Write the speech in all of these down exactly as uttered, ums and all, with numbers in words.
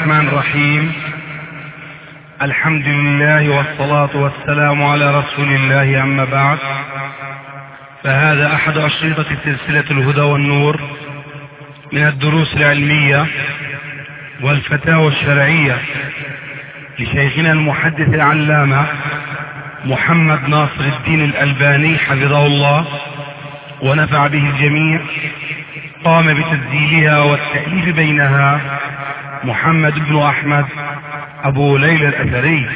الرحمن الرحيم. الحمد لله والصلاة والسلام على رسول الله، أما بعد، فهذا أحد أشرطة سلسلة الهدى والنور من الدروس العلمية والفتاوى الشرعية لشيخنا المحدث العلامة محمد ناصر الدين الألباني حفظه الله ونفع به الجميع. قام بتسجيلها والتأليف بينها محمد بن أحمد أبو ليلى الأثري.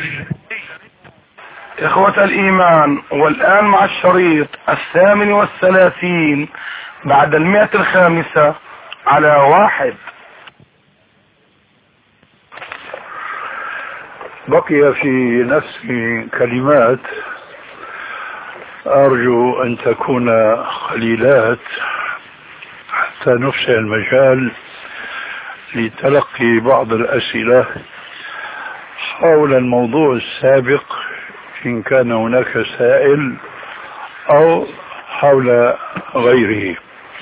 إخوة الإيمان، والآن مع الشريط الثامن والثلاثين بعد المئة الخامسة على واحد. بقي في نفسي كلمات أرجو أن تكون قليلات حتى نفسح المجال لتلقي بعض الأسئلة حول الموضوع السابق إن كان هناك سائل أو حول غيره.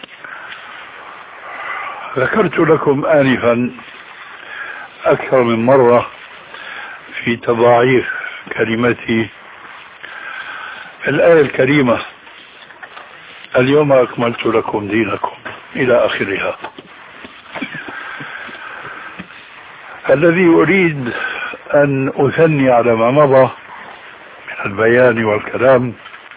ذكرت لكم آنفا أكثر من مرة في تضاعيف كلمتي الآية الكريمة: اليوم أكملت لكم دينكم إلى آخرها. الذي أريد أن أثني على ما مضى من البيان والكلام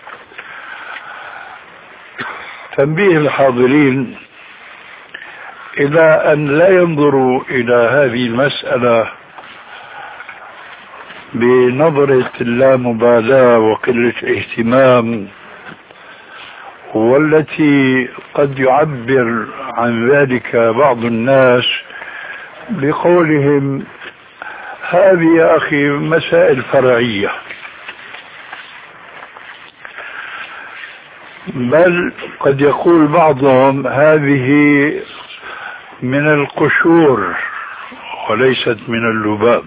تنبيه الحاضرين إلى أن لا ينظروا إلى هذه المسألة بنظرة اللامبالاة وقلة اهتمام، والتي قد يعبر عن ذلك بعض الناس بقولهم: هذه يا أخي مسائل فرعية. بل قد يقول بعضهم: هذه من القشور وليست من اللباب،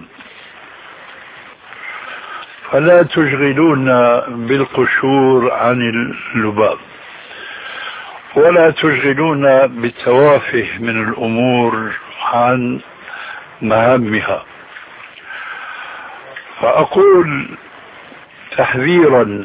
فلا تشغلونا بالقشور عن اللباب، ولا تشغلونا بالتوافه من الأمور عن مهامها. فأقول تحذيرا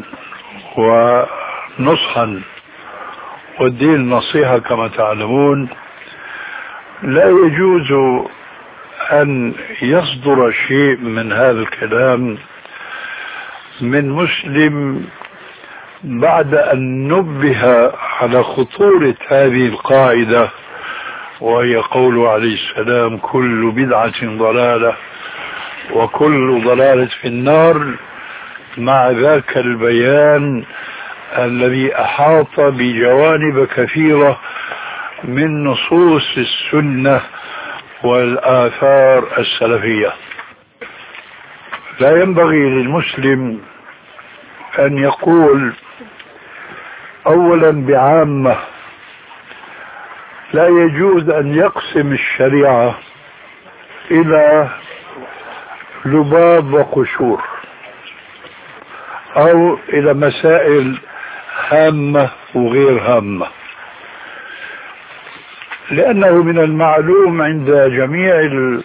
ونصحا، والدين نصيحة كما تعلمون: لا يجوز أن يصدر شيء من هذا الكلام من مسلم بعد أن نبه على خطورة هذه القاعدة، وهي قوله عليه السلام: كل بدعة ضلالة وكل ضلالة في النار، مع ذاك البيان الذي أحاط بجوانب كثيرة من نصوص السنة والآثار السلفية. لا ينبغي للمسلم أن يقول أولا بعامة: لا يجوز أن يقسم الشريعة إلى لباب وقشور، أو إلى مسائل هامة وغير هامة، لأنه من المعلوم عند جميع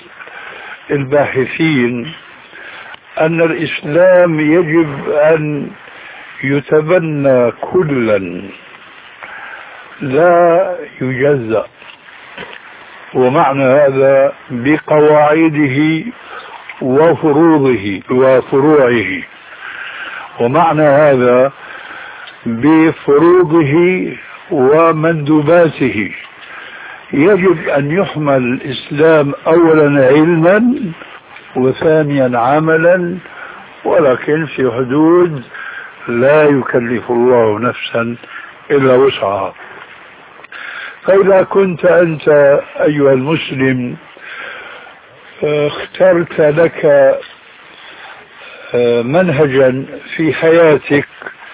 الباحثين أن الإسلام يجب أن يتبنى كلا لا يجزأ، ومعنى هذا بقواعده وفروضه وفروعه، ومعنى هذا بفروضه ومندوباته. يجب أن يحمل الإسلام أولا علما وثانيا عملا، ولكن في حدود لا يكلف الله نفسا إلا وسعها. فإذا كنت أنت أيها المسلم اخترت لك منهجا في حياتك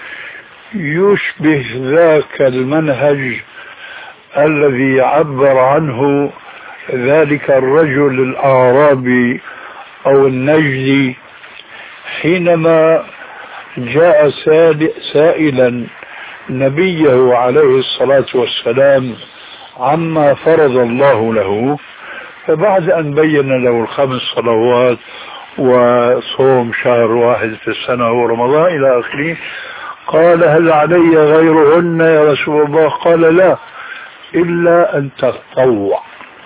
يشبه ذاك المنهج الذي عبر عنه ذلك الرجل الأعرابي أو النجدي حينما جاء سائلا نبيه عليه الصلاة والسلام عما فرض الله له، فبعد أن بين له الخمس صلوات وصوم شهر واحد في السنة ورمضان إلى آخره، قال هل علي غيرهن يا رسول الله؟ قال لا، إلا أن تتطوع،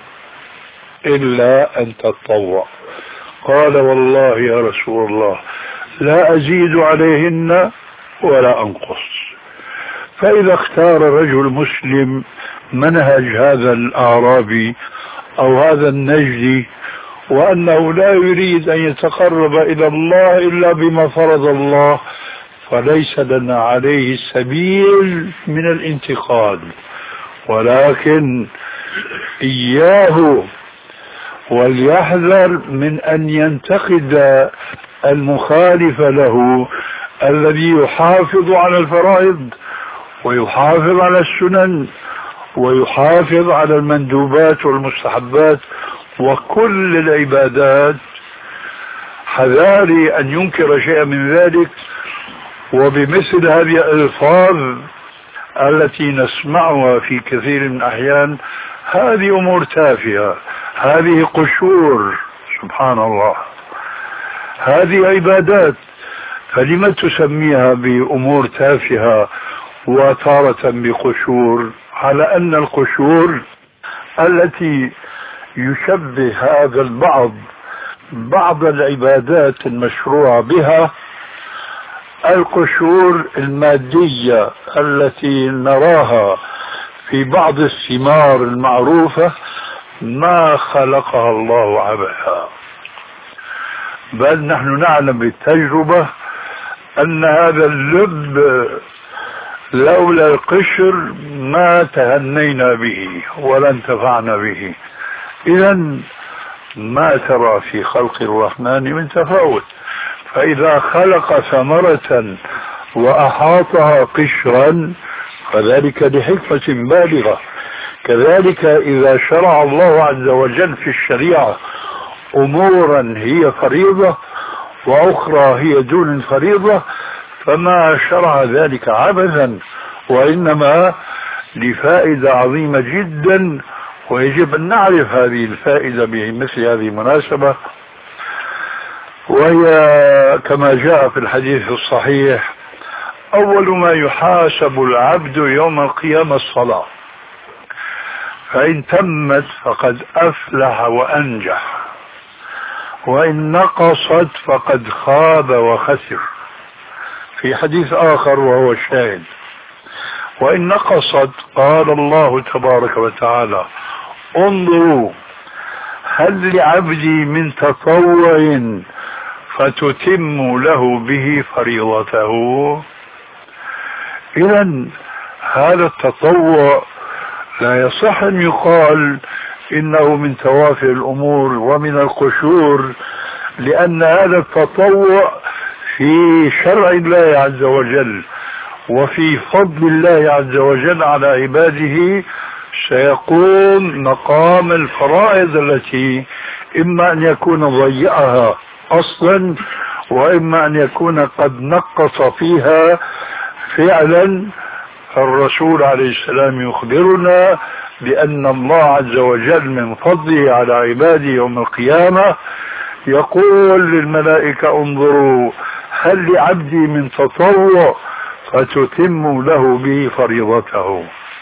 إلا أن تتطوع. قال والله يا رسول الله لا أزيد عليهن ولا أنقص. فإذا اختار رجل مسلم منهج هذا الأعرابي أو هذا النجدي، وأنه لا يريد أن يتقرب إلى الله إلا بما فرض الله، فليس لنا عليه السبيل من الانتقاد، ولكن إياه وليحذر من أن ينتقد المخالف له الذي يحافظ على الفرائض ويحافظ على السنن ويحافظ على المندوبات والمستحبات وكل العبادات. حذاري أن ينكر شيئا من ذلك. وبمثل هذه الألفاظ التي نسمعها في كثير من الأحيان، هذه أمور تافهة، هذه قشور، سبحان الله، هذه عبادات، فلما تسميها بأمور تافهة وتارة بقشور، على أن القشور التي يشبه هذا البعض بعض العبادات المشروع بها القشور المادية التي نراها في بعض الثمار المعروفة، ما خلقها الله عبثا، بل نحن نعلم بالتجربة أن هذا اللب لولا القشر ما تهنينا به ولا انتفعنا به. إذن ما ترى في خلق الرحمن من تفاوت، فإذا خلق ثمرة وأحاطها قشرا فذلك لحكمة بالغة. كذلك إذا شرع الله عز وجل في الشريعة أمورا هي فريضة وأخرى هي دون الفريضة، فما شرع ذلك عبثا، وإنما لفائدة عظيمة جدا، ويجب أن نعرف هذه الفائدة بمثل هذه المناسبة. وهي كما جاء في الحديث الصحيح: أول ما يحاسب العبد يوم القيامة الصلاة، فإن تمت فقد أفلح وأنجح، وإن نقصت فقد خاب وخسر. في حديث آخر وهو الشاهد: وإن نقصت قال الله تبارك وتعالى: انظروا هل لعبدي من تطوع فتتم له به فريضته. إذن هذا التطوع لا يصح أن يقال إنه من توافه الأمور ومن القشور، لأن هذا التطوع في شرع الله عز وجل وفي فضل الله عز وجل على عباده سيقوم مقام الفرائض التي إما أن يكون ضيعها أصلا وإما أن يكون قد نقص فيها فعلا. الرسول عليه السلام يخبرنا بأن الله عز وجل من فضله على عباده يوم القيامة يقول للملائكة: انظروا هل لعبدي من تطوع فتتم له به فريضته.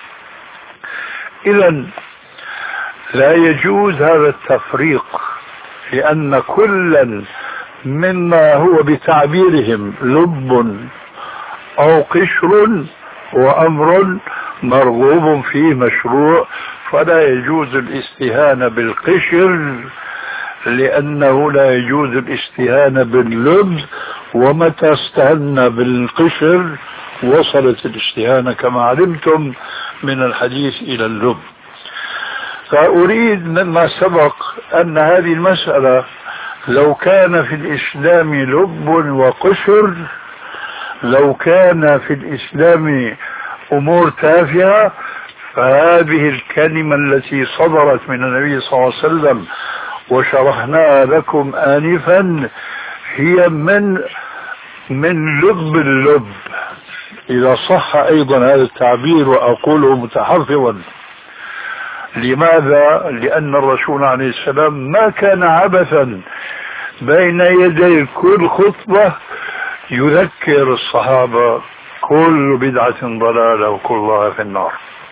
إذن لا يجوز هذا التفريق، لأن كلا مما هو بتعبيرهم لب أو قشر وأمر مرغوب فيه مشروع، فلا يجوز الاستهانة بالقشر، لأنه لا يجوز الاستهانة باللب، ومتى استهنا بالقشر وصلت الاستهانة كما علمتم من الحديث إلى اللب. فأريد مما سبق أن هذه المسألة لو كان في الإسلام لب وقشر، لو كان في الإسلام أمور تافهة، فهذه الكلمة التي صدرت من النبي صلى الله عليه وسلم وشرحناها لكم آنفا هي من من لب اللب، إذا صح أيضا هذا التعبير وأقوله متحفظا، لماذا؟ لأن الرسول عليه السلام ما كان عبثا بين يدي كل خطبة يذكر الصحابة كل بدعة ضلالة وكل ضلالة في النار.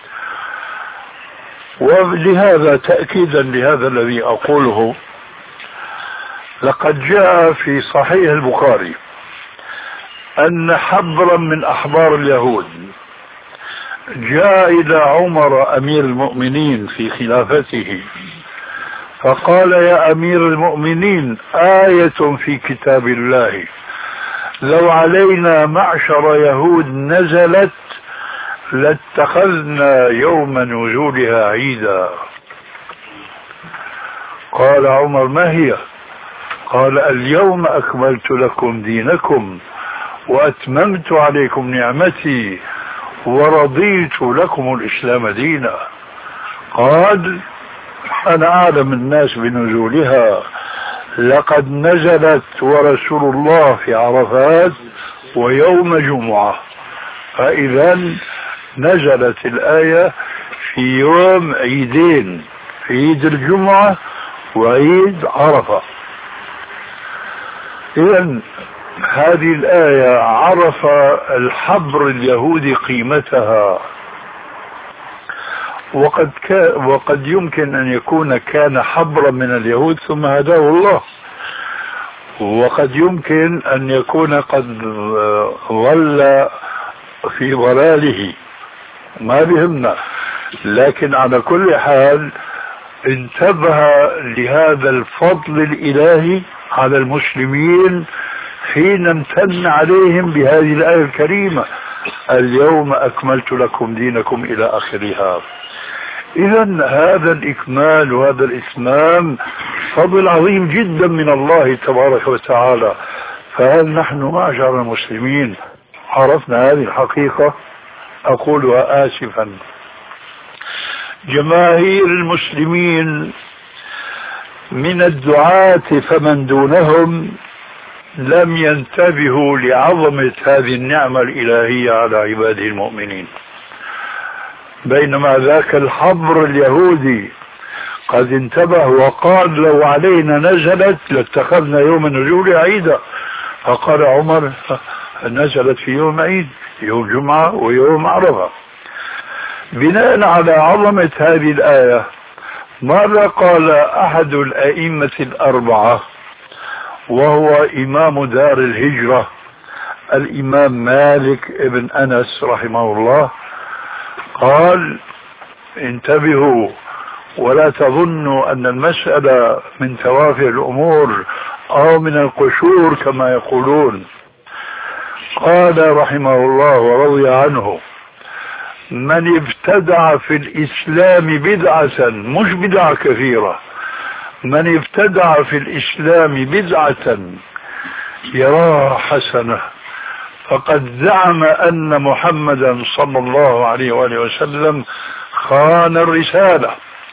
ولهذا تأكيدا لهذا الذي أقوله، لقد جاء في صحيح البخاري أن حبرا من أحبار اليهود جاء إلى عمر أمير المؤمنين في خلافته فقال: يا أمير المؤمنين، آية في كتاب الله لو علينا معشر يهود نزلت لاتخذنا يوم نزولها عيدا. قال عمر: ما هي؟ قال: اليوم أكملت لكم دينكم وأتممت عليكم نعمتي ورضيت لكم الإسلام دينا. قال: أنا أعلم الناس بنزولها، لقد نزلت ورسول الله في عرفات ويوم جمعة، فإذا نزلت الآية في يوم عيدين، في عيد الجمعة وعيد عرفة. إذن هذه الآية عرف الحبر اليهودي قيمتها، وقد, وقد يمكن أن يكون كان حبرا من اليهود ثم هداه الله، وقد يمكن أن يكون قد ظل في ضلاله، ما بهمنا. لكن على كل حال انتبه لهذا الفضل الإلهي على المسلمين حين امتن عليهم بهذه الآية الكريمة: اليوم أكملت لكم دينكم إلى آخرها. إذن هذا الإكمال وهذا الإتمام فضل عظيم جدا من الله تبارك وتعالى. فهل نحن معشر المسلمين عرفنا هذه الحقيقة؟ أقولها آسفا، جماهير المسلمين من الدعاة فمن دونهم لم ينتبهوا لعظمة هذه النعمة الإلهية على عباده المؤمنين، بينما ذاك الحبر اليهودي قد انتبه وقال: لو علينا نزلت لاتخذنا يوم النزول عيدا. فقال عمر: نزلت في يوم عيد، يوم جمعة ويوم عرفة. بناء على عظمة هذه الآية ماذا قال أحد الأئمة الأربعة وهو إمام دار الهجرة الإمام مالك ابن أنس رحمه الله؟ قال: انتبهوا ولا تظنوا أن المسألة من توافه الأمور أو من القشور كما يقولون. قال رحمه الله ورضي عنه: من ابتدع في الإسلام بدعة، مش بدعة كثيرة، من ابتدع في الإسلام بدعة يراها حسنة فقد زعم أن محمدا صلى الله عليه وآله وسلم خان الرسالة.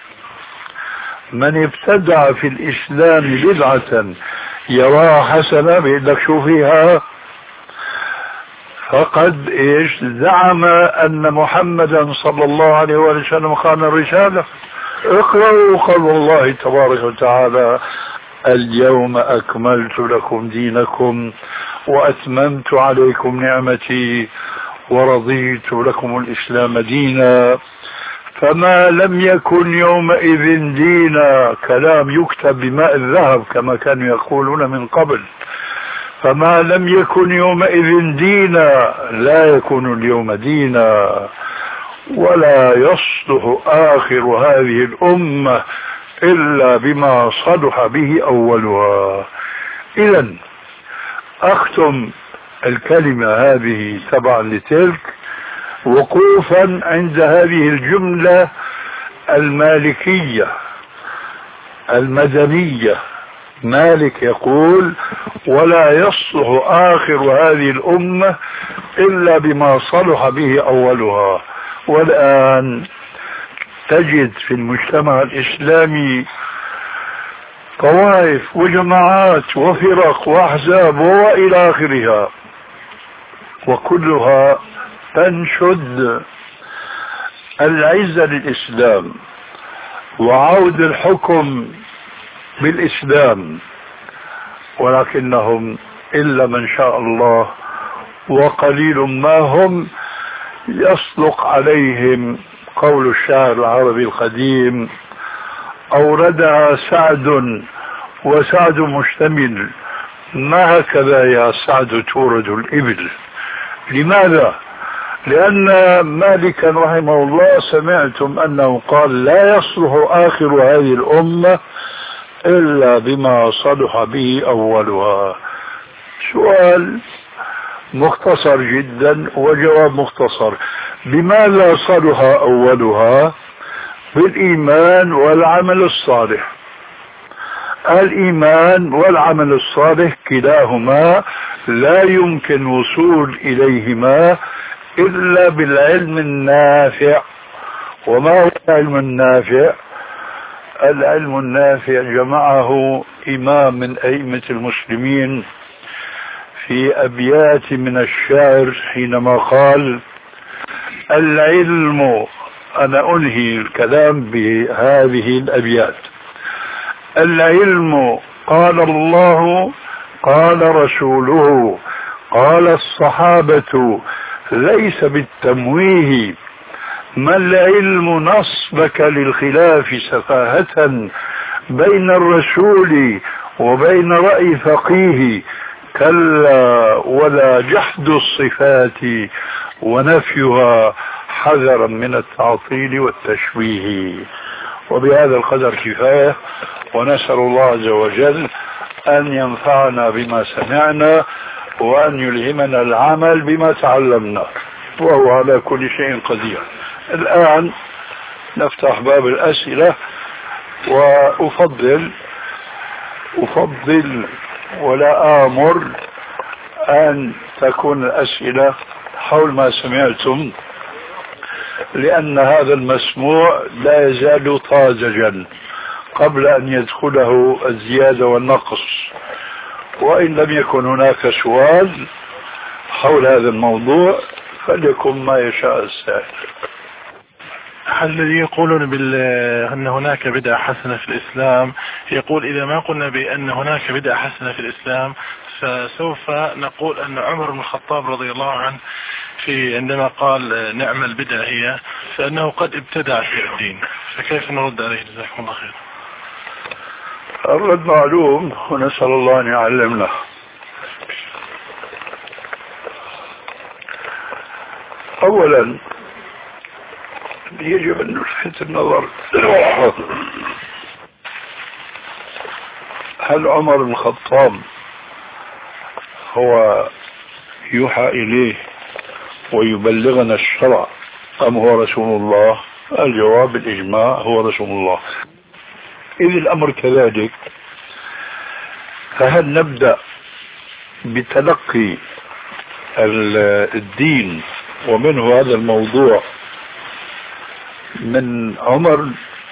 من ابتدع في الإسلام بدعة يراها حسنة، بيقول لك شو فيها؟ فقد إيش زعم أن محمدا صلى الله عليه وسلم خان الرسالة. اقرأوا قول الله تبارك وتعالى: اليوم أكملت لكم دينكم وأتممت عليكم نعمتي ورضيت لكم الإسلام دينا. فما لم يكن يومئذ دينا، كلام يكتب بماء الذهب كما كانوا يقولون من قبل، فما لم يكن يومئذ دينا لا يكون اليوم دينا، ولا يصلح آخر هذه الأمة إلا بما صلح به أولها. إذن أختم الكلمة هذه تبعا لتلك وقوفا عند هذه الجملة المالكية المدنية. مالك يقول: ولا يصلح آخر هذه الأمة إلا بما صلح به أولها. والآن تجد في المجتمع الإسلامي طوائف وجماعات وفرق وأحزاب وإلى آخرها، وكلها تنشد العزة للإسلام وعود الحكم بالإسلام، ولكنهم إلا من شاء الله وقليل ما هم يصدق عليهم قول الشاعر العربي القديم: أوردها سعد وسعد مشتمل، ما هكذا يا سعد تورد الإبل. لماذا؟ لأن مالكا رحمه الله سمعتم أنه قال: لا يصلح آخر هذه الأمة إلا بما صلح به أولها. سؤال مختصر جدا وجواب مختصر: بماذا صلح أولها؟ بالإيمان والعمل الصالح. الإيمان والعمل الصالح كلاهما لا يمكن وصول إليهما إلا بالعلم النافع. وما هو العلم النافع؟ العلم النافع جمعه إمام من أئمة المسلمين في أبيات من الشعر حينما قال: العلم، أنا أنهي الكلام بهذه الأبيات: العلم قال الله قال رسوله قال الصحابة ليس بالتمويه، ما العلم نصبك للخلاف سفاهة بين الرسول وبين رأي فقيه، كلا ولا جحد الصفات ونفيها حذرا من التعطيل والتشويه. وبهذا القدر كفاية، ونسأل الله عز وجل أن ينفعنا بما سمعنا وأن يلهمنا العمل بما تعلمنا، وهو على كل شيء قدير. الآن نفتح باب الأسئلة، وأفضل أفضل ولا آمر أن تكون الأسئلة حول ما سمعتم، لأن هذا المسموع لا يزال طازجا قبل أن يدخله الزيادة والنقص. وإن لم يكن هناك سؤال حول هذا الموضوع فليكن ما يشاء السائل. الذي يقولون بال... أن هناك بدعة حسنة في الإسلام يقول: إذا ما قلنا بأن هناك بدعة حسنة في الإسلام فسوف نقول أن عمر بن الخطاب رضي الله عنه في عندما قال نعم البدعة هي، فأنه قد ابتدع في الدين، فكيف نرد عليه؟ جزاكم الله خير. الرد معلوم، ونسأل الله أن يعلمنا. أولا يجب أن نلفت النظر: هل عمر بن الخطاب هو يوحى إليه ويبلغنا الشرع أم هو رسول الله؟ الجواب بالإجماع هو رسول الله. إذ الأمر كذلك، فهل نبدأ بتلقي الدين ومنه هذا الموضوع من عمر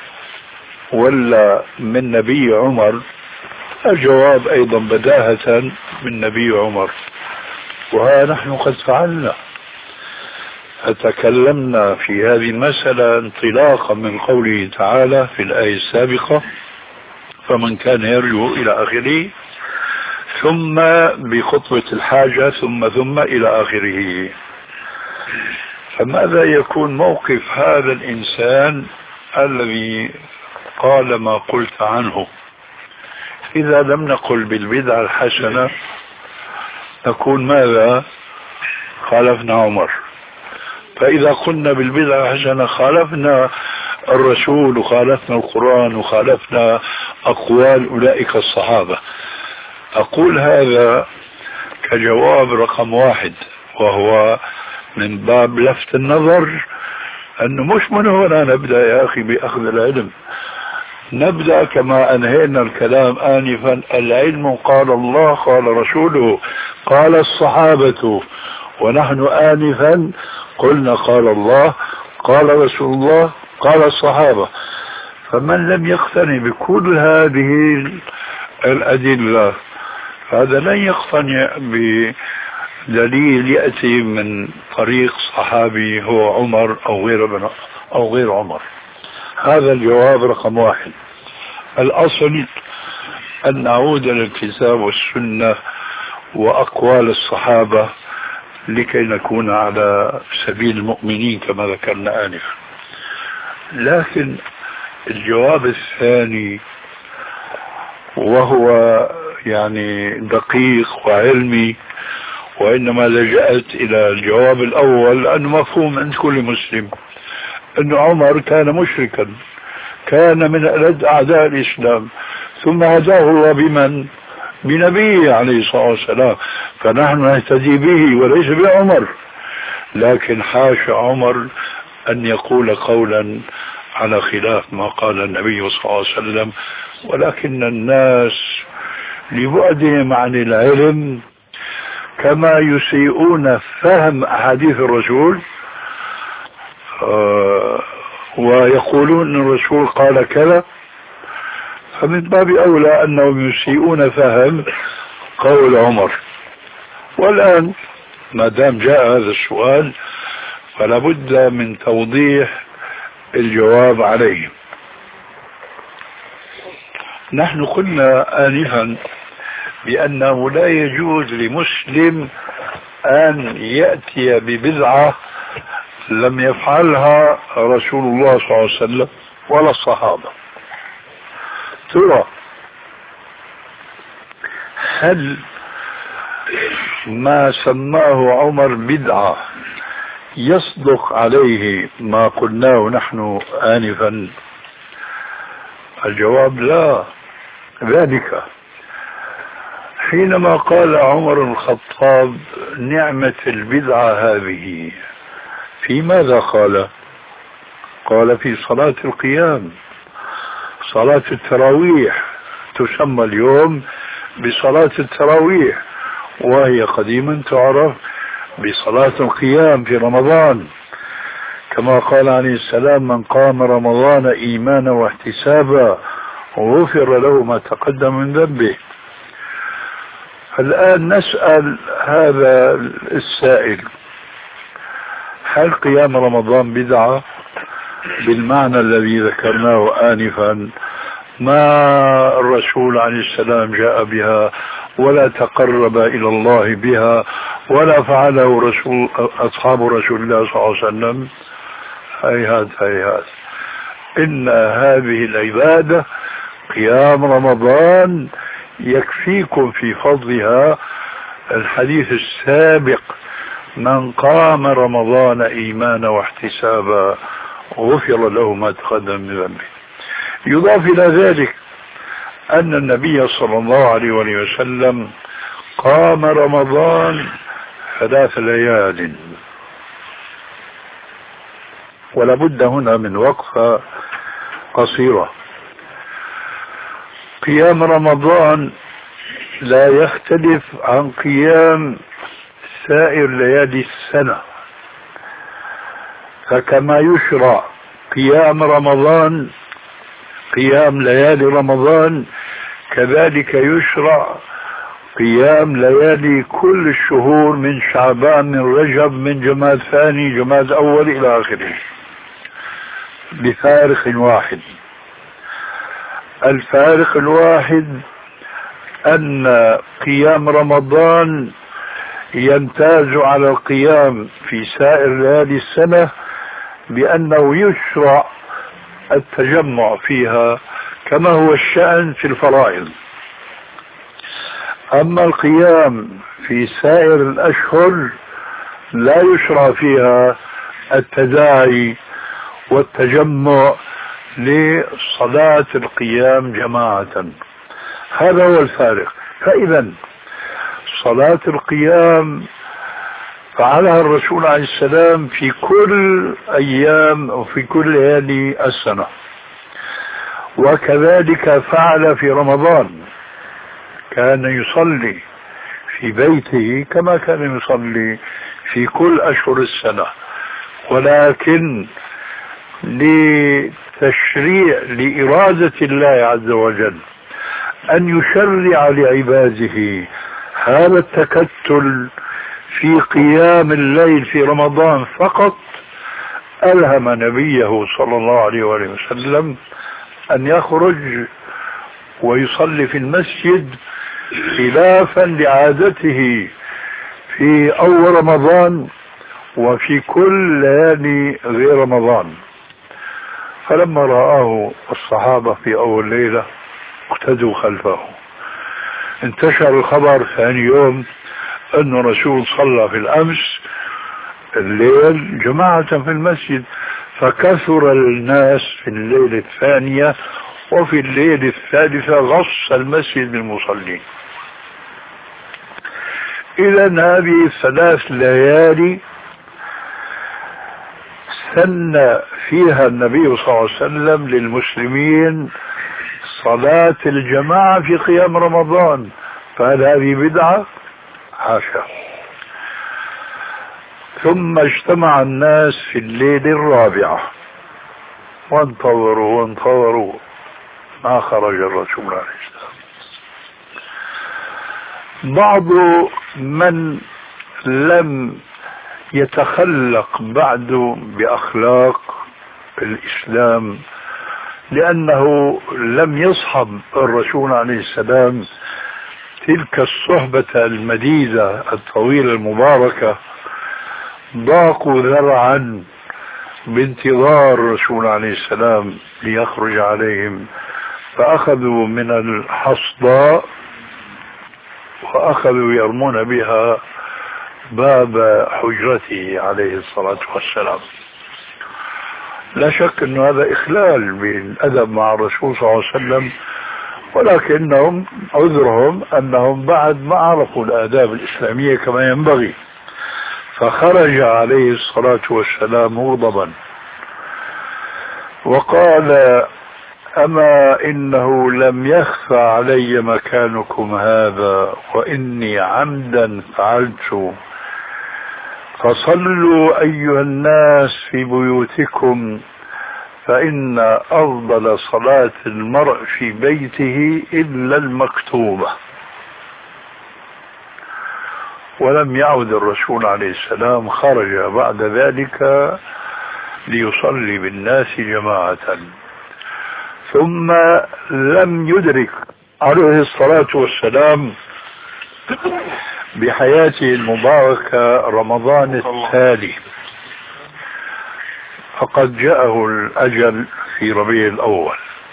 ولا من نبي عمر؟ الجواب أيضا بداهة من نبي عمر، وها نحن قد فعلنا، فتكلمنا في هذه المسألة انطلاقا من قوله تعالى في الآية السابقة: فمن كان يرجو إلى آخره، ثم بخطوة الحاجة ثم ثم إلى آخره. فماذا يكون موقف هذا الإنسان الذي قال ما قلت عنه؟ إذا لم نقل بالبدعة الحسنة نكون ماذا؟ خالفنا عمر. فإذا قلنا بالبدعة الحسنة خالفنا الرسول وخالفنا القرآن وخالفنا أقوال أولئك الصحابة. أقول هذا كجواب رقم واحد، وهو من باب لفت النظر أنه مش من هنا نبدأ يا أخي بأخذ العلم. نبدأ كما أنهينا الكلام آنفا: العلم قال الله قال رسوله قال الصحابة، ونحن آنفا قلنا قال الله قال رسول الله قال الصحابة. فمن لم يقتني بكل هذه الأدلة هذا لن يقتنع بدليل يأتي من طريق صحابي هو عمر أو غير أو غير عمر. هذا الجواب رقم واحد. الأصل أن نعود إلى الكتاب والسنة وأقوال الصحابة لكي نكون على سبيل المؤمنين كما ذكرنا آنفا. لكن الجواب الثاني وهو يعني دقيق وعلمي، وإنما لجأت إلى الجواب الأول لأنه مفهوم عند كل مسلم، أن عمر كان مشركا، كان من ألد أعداء الإسلام، ثم هداه الله بمن؟ بنبيه عليه الصلاة والسلام، فنحن نهتدي به وليس بعمر. لكن حاشا عمر أن يقول قولا على خلاف ما قال النبي صلى الله عليه وسلم، ولكن الناس لبعدهم عن العلم كما يسيئون فهم أحاديث الرسول آه ويقولون أن الرسول قال كذا، فمن باب أولى أنهم يسيئون فهم قول عمر. والآن ما دام جاء هذا السؤال فلا بد من توضيح الجواب عليه. نحن قلنا آنفا بأنه لا يجوز لمسلم أن يأتي ببدعة لم يفعلها رسول الله صلى الله عليه وسلم ولا الصحابة. ترى هل ما سماه عمر بدعة يصدق عليه ما قلناه نحن آنفا؟ الجواب لا. ذلك حينما قال عمر بن الخطاب نعمة البدعة هذه، في ماذا قال؟ قال في صلاة القيام، صلاة التراويح، تسمى اليوم بصلاة التراويح، وهي قديما تعرف بصلاة القيام في رمضان، كما قال عليه السلام من قام رمضان إيمانا واحتسابا غفر له ما تقدم من ذنبه. الآن نسأل هذا السائل هل قيام رمضان بدعة بالمعنى الذي ذكرناه آنفا؟ ما الرسول عليه السلام جاء بها ولا تقرب إلى الله بها ولا فعله رسول أصحاب رسول الله صلى الله عليه وسلم. هيهات هيهات، إن هذه العبادة قيام رمضان يكفيكم في فضلها الحديث السابق من قام رمضان إيمانا واحتسابا غفر له ما تقدم من ذنبه. يضاف إلى ذلك أن النبي صلى الله عليه وسلم قام رمضان ثلاث ليال، ولا بد هنا من وقفة قصيرة. قيام رمضان لا يختلف عن قيام سائر ليالي السنة، فكما يشرع قيام رمضان قيام ليالي رمضان كذلك يشرع قيام ليالي كل الشهور من شعبان من رجب من جماد ثاني جماد أول إلى آخره بفارق واحد. الفارق الواحد أن قيام رمضان يمتاز على القيام في سائر ليالي السنة بأنه يشرع التجمع فيها كما هو الشأن في الفرائض. أما القيام في سائر الأشهر لا يشرع فيها التداعي والتجمع لصلاة القيام جماعة. هذا هو الفارق. فإذا صلاة القيام فعلها الرسول عليه السلام في كل أيام وفي كل ليالي السنة، وكذلك فعل في رمضان، كان يصلي في بيته كما كان يصلي في كل أشهر السنة، ولكن لتشريع لإرادة الله عز وجل أن يشرع لعباده هذا التكتل في قيام الليل في رمضان فقط، ألهم نبيه صلى الله عليه وآله وسلم أن يخرج ويصلي في المسجد خلافا لعادته في أول رمضان وفي كل ليالي غير رمضان. فلما رآه الصحابة في أول ليلة اقتدوا خلفه. انتشر الخبر ثاني يوم أن الرسول صلى في الأمس الليل جماعة في المسجد، فكثر الناس في الليلة الثانية، وفي الليلة الثالثة غص المسجد بالمصلين. إذا هذه الثلاث ليالي سن فيها النبي صلى الله عليه وسلم للمسلمين صلاة الجماعة في قيام رمضان، فهل هذه بدعة؟ حاشا. ثم اجتمع الناس في الليلة الرابعة وانتظروا وانتظروا، ما خرج الرسول عليه السلام. بعض من لم يتخلق بعد بأخلاق الإسلام لأنه لم يصحب الرسول عليه السلام تلك الصحبة المديدة الطويلة المباركة، ضاقوا ذرعا بانتظار الرسول عليه السلام ليخرج عليهم، فأخذوا من الحصباء وأخذوا يرمون بها باب حجرته عليه الصلاة والسلام. لا شك أن هذا إخلال بالأدب مع الرسول صلى الله عليه وسلم، ولكنهم عذرهم أنهم بعد ما عرفوا الآداب الإسلامية كما ينبغي. فخرج عليه الصلاة والسلام مغضبا وقال: أما إنه لم يخفى علي مكانكم هذا وإني عمدا فعلت، فصلوا أيها الناس في بيوتكم، فإن أفضل صلاة المرء في بيته إلا المكتوبة. ولم يعد الرسول عليه السلام، خرج بعد ذلك ليصلي بالناس جماعة. ثم لم يدرك عليه الصلاة والسلام بحياته المباركة رمضان التالي، فقد جاءه الأجل في ربيع الأول.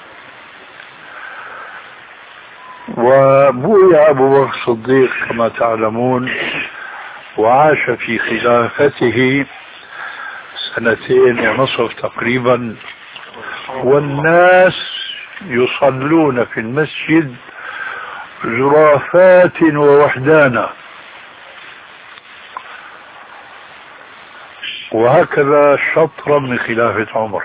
وبويع أبو بكر الصديق كما تعلمون، وعاش في خلافته سنتين ونصف تقريبا، والناس يصلون في المسجد زرافات ووحدانا، وهكذا شطرا من خلافة عمر.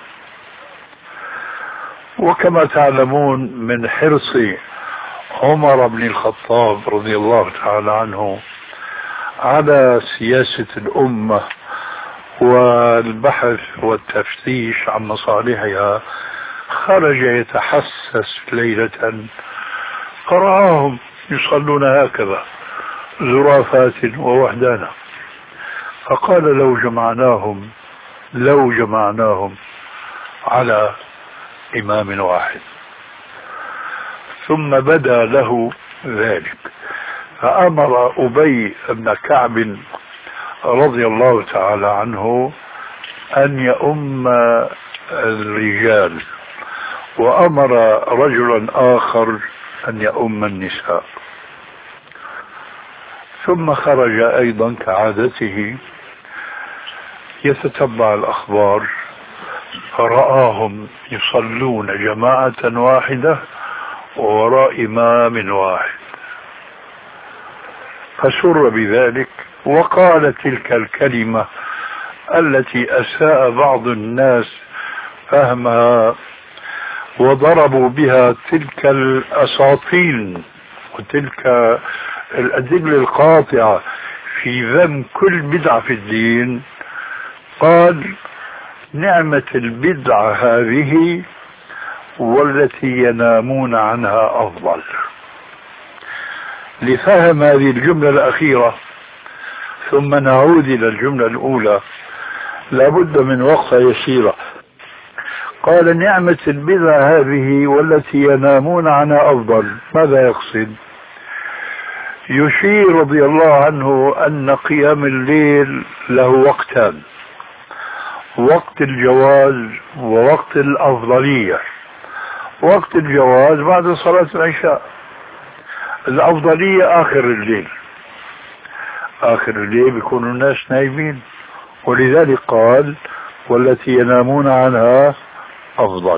وكما تعلمون من حرص عمر بن الخطاب رضي الله تعالى عنه على سياسة الأمة والبحث والتفتيش عن مصالحها، خرج يتحسس ليلة فرآهم يصلون هكذا زرافات ووحدانا، فقال: لو جمعناهم لو جمعناهم على إمام واحد. ثم بدا له ذلك، فأمر أبي بن كعب رضي الله تعالى عنه أن يؤم الرجال، وأمر رجلا آخر أن يؤم النساء. ثم خرج أيضا كعادته يتتبع الأخبار، فرآهم يصلون جماعة واحدة ووراء إمام واحد، فسر بذلك وقال تلك الكلمة التي أساء بعض الناس فهمها، وضربوا بها تلك الأساطيل وتلك الأدلة القاطعة في ذم كل بدعة في الدين. قال: نعمة البدعة هذه والتي ينامون عنها أفضل. لفهم هذه الجملة الأخيرة ثم نعود إلى الجملة الأولى، لابد من وقفة يسيرة. قال نعمة البدعة هذه والتي ينامون عنها أفضل، ماذا يقصد؟ يشير رضي الله عنه أن قيام الليل له وقتان، وقت الجواز ووقت الأفضلية. وقت الجواز بعد صلاة العشاء، الأفضلية آخر الليل، آخر الليل بيكون الناس نايمين، ولذلك قال والتي ينامون عنها أفضل.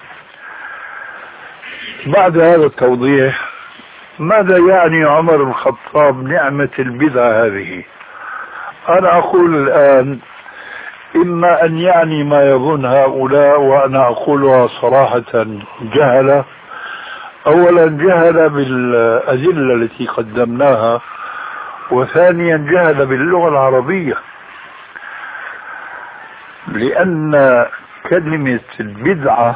بعد هذا التوضيح، ماذا يعني عمر بن الخطاب نعمة البدعة هذه؟ أنا أقول الآن إما أن يعني ما يظن هؤلاء، وأنا أقولها صراحة جهلة. أولا جهل بالأدلة التي قدمناها، وثانيا جهل باللغة العربية، لأن كلمة البدعة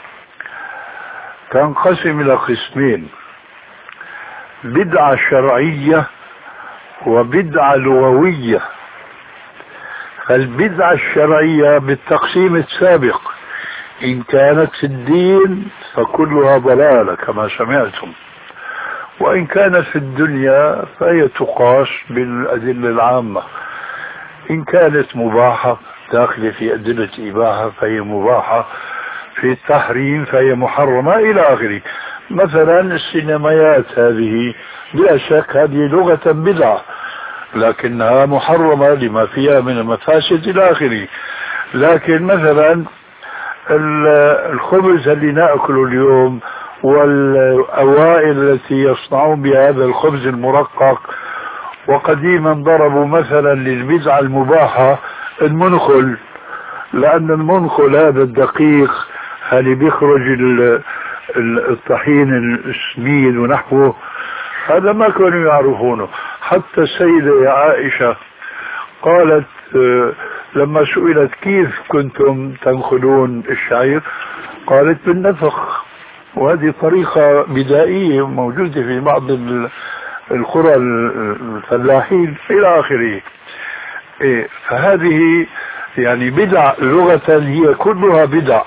تنقسم إلى قسمين: بدعة شرعية وبدعة لغوية. فالبدعة الشرعية بالتقسيم السابق إن كانت في الدين فكلها ضلالة كما سمعتم، وإن كانت في الدنيا فهي تقاس بالأدلة العامة. إن كانت مباحة داخلة في أدلة إباحة فهي مباحة، في التحريم فهي محرمة إلى آخره. مثلا السينمائيات هذه بلا شك هذه لغة بدعة، لكنها محرمة لما فيها من المفاسد إلى آخره. لكن مثلا الخبز اللي نأكله اليوم والأوائل التي يصنعون بهذا الخبز المرقق، وقديما ضربوا مثلا للبدعة المباحة المنخل، لأن المنخل هذا الدقيق اللي بيخرج الطحين السميد ونحوه هذا ما كانوا يعرفونه. حتى السيدة عائشة قالت لما سئلت كيف كنتم تنخلون الشعير، قالت بالنفخ، وهذه طريقة بدائية موجودة في بعض القرى الفلاحين إلى آخره. فهذه يعني بدع لغة، هي كلها بدع،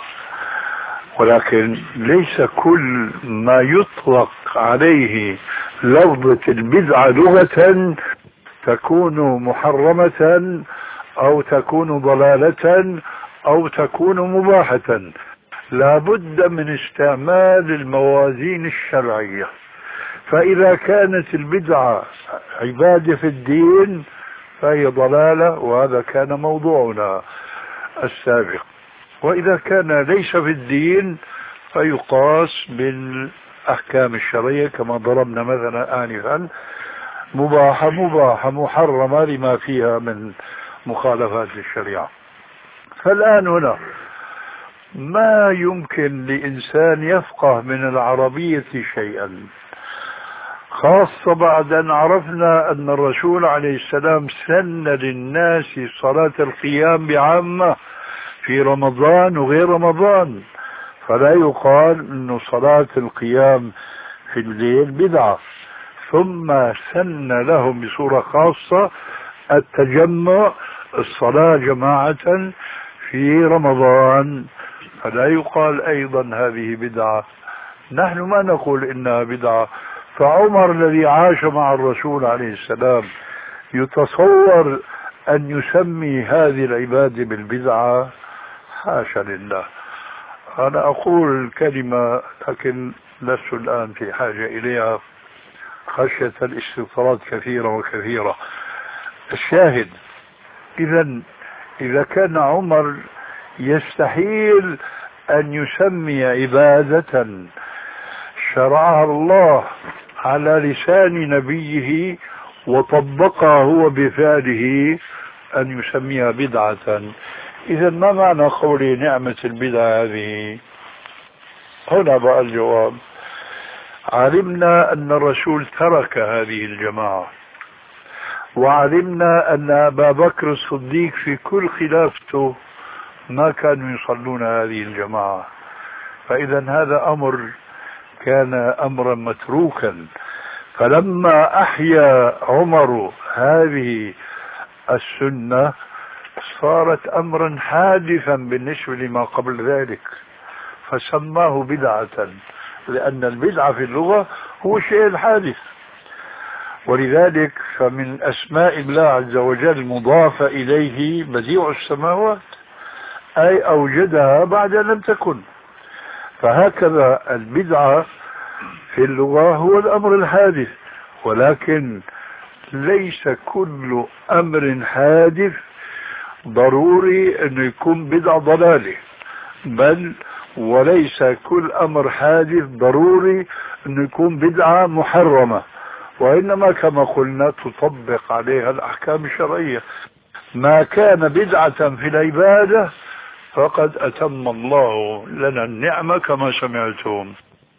ولكن ليس كل ما يطلق عليه لفظة البدعة لغة تكون محرمة أو تكون ضلالة أو تكون مباحة. لا بد من استعمال الموازين الشرعية. فإذا كانت البدعة عبادة في الدين فهي ضلالة، وهذا كان موضوعنا السابق. وإذا كان ليس في الدين فيقاس بالأحكام الشرعية كما ضربنا مثلا آنفا، مباحة مباحة، محرمة لما فيها من مخالفات للشريعة. فالآن هنا ما يمكن لإنسان يفقه من العربية شيئا، خاصة بعد أن عرفنا أن الرسول عليه السلام سن للناس صلاة القيام بعامة في رمضان وغير رمضان، فلا يقال أن صلاة القيام في الليل بدعة. ثم سن لهم بصورة خاصة التجمع، الصلاة جماعة في رمضان، فلا يقال أيضا هذه بدعة. نحن ما نقول إنها بدعة. فعمر الذي عاش مع الرسول عليه السلام يتصور أن يسمي هذه العبادة بالبدعة؟ حاشا لله. أنا أقول الكلمة لكن لست الآن في حاجة إليها خشية الاستفسارات كثيرة وكثيرة. الشاهد، إذا إذا كان عمر يستحيل أن يسمي عبادة شرعها الله على لسان نبيه وطبقها هو بفعله أن يسميها بدعة، إذا ما معنى قولي نعمة البدعة هذه؟ هنا بقى الجواب. علمنا أن الرسول ترك هذه الجماعة، وعلمنا أن أبا بكر الصديق في كل خلافته ما كانوا يصلون هذه الجماعة. فإذا هذا أمر كان أمرا متروكا. فلما أحيا عمر هذه السنة صارت أمرا حادثا بالنسبة لما قبل ذلك، فسماه بدعة، لأن البدعة في اللغة هو الشيء الحادث. ولذلك فمن أسماء الله عز وجل مضاف إليه بديع السماوات، أي أوجدها بعد لم تكن. فهكذا البدعة في اللغة هو الأمر الحادث، ولكن ليس كل أمر حادث ضروري أنه يكون بدعة ضلالة، بل وليس كل أمر حادث ضروري أنه يكون بدعة محرمة، وإنما كما قلنا تطبق عليها الأحكام الشرعية. ما كان بدعة في العبادة فقد أتم الله لنا النعمة كما سمعتم.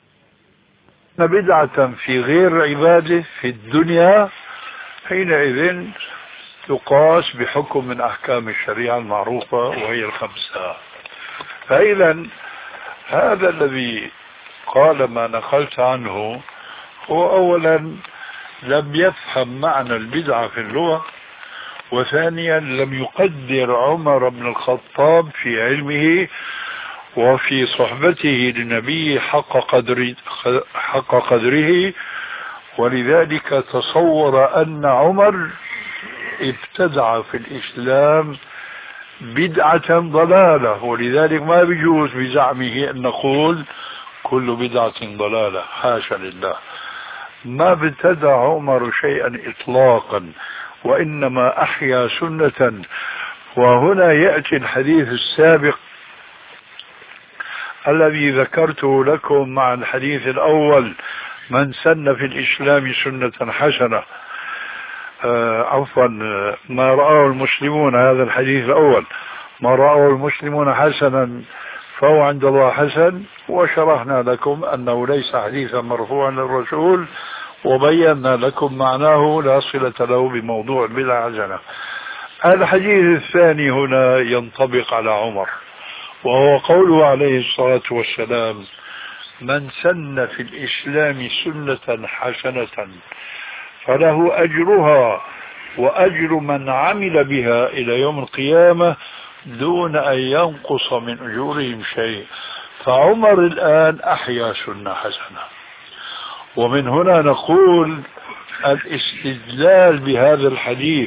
بدعة في غير عبادة في الدنيا حينئذ تقاس بحكم من أحكام الشريعة المعروفة وهي الخمسة. فإذا هذا الذي قال ما نقلت عنه هو أولا لم يفهم معنى البدعة في اللغة، وثانيا لم يقدر عمر بن الخطاب في علمه وفي صحبته للنبي حق قدر حق قدره، ولذلك تصور أن عمر ابتدع في الإسلام بدعة ضلالة، ولذلك ما بيجوز بزعمه أن نقول كل بدعة ضلالة، حاشا لله. ما ابتدع عمر شيئا إطلاقا، وإنما أحيا سنة. وهنا يأتي الحديث السابق الذي ذكرته لكم مع الحديث الأول: من سن في الإسلام سنة حسنة، آه عفوا ما رآه المسلمون، هذا الحديث الأول، ما رآه المسلمون حسنا فهو عند الله حسن. وشرحنا لكم أنه ليس حديثا مرفوعا للرسول، وبينا لكم معناه لا صلة له بموضوع البدعة حسنة. الحديث الثاني هنا ينطبق على عمر، وهو قوله عليه الصلاة والسلام: من سن في الإسلام سنة حسنة فله أجرها وأجر من عمل بها إلى يوم القيامة دون أن ينقص من أجورهم شيء. فعمر الآن أحيا سنة حسنة. ومن هنا نقول الاستدلال بهذا الحديث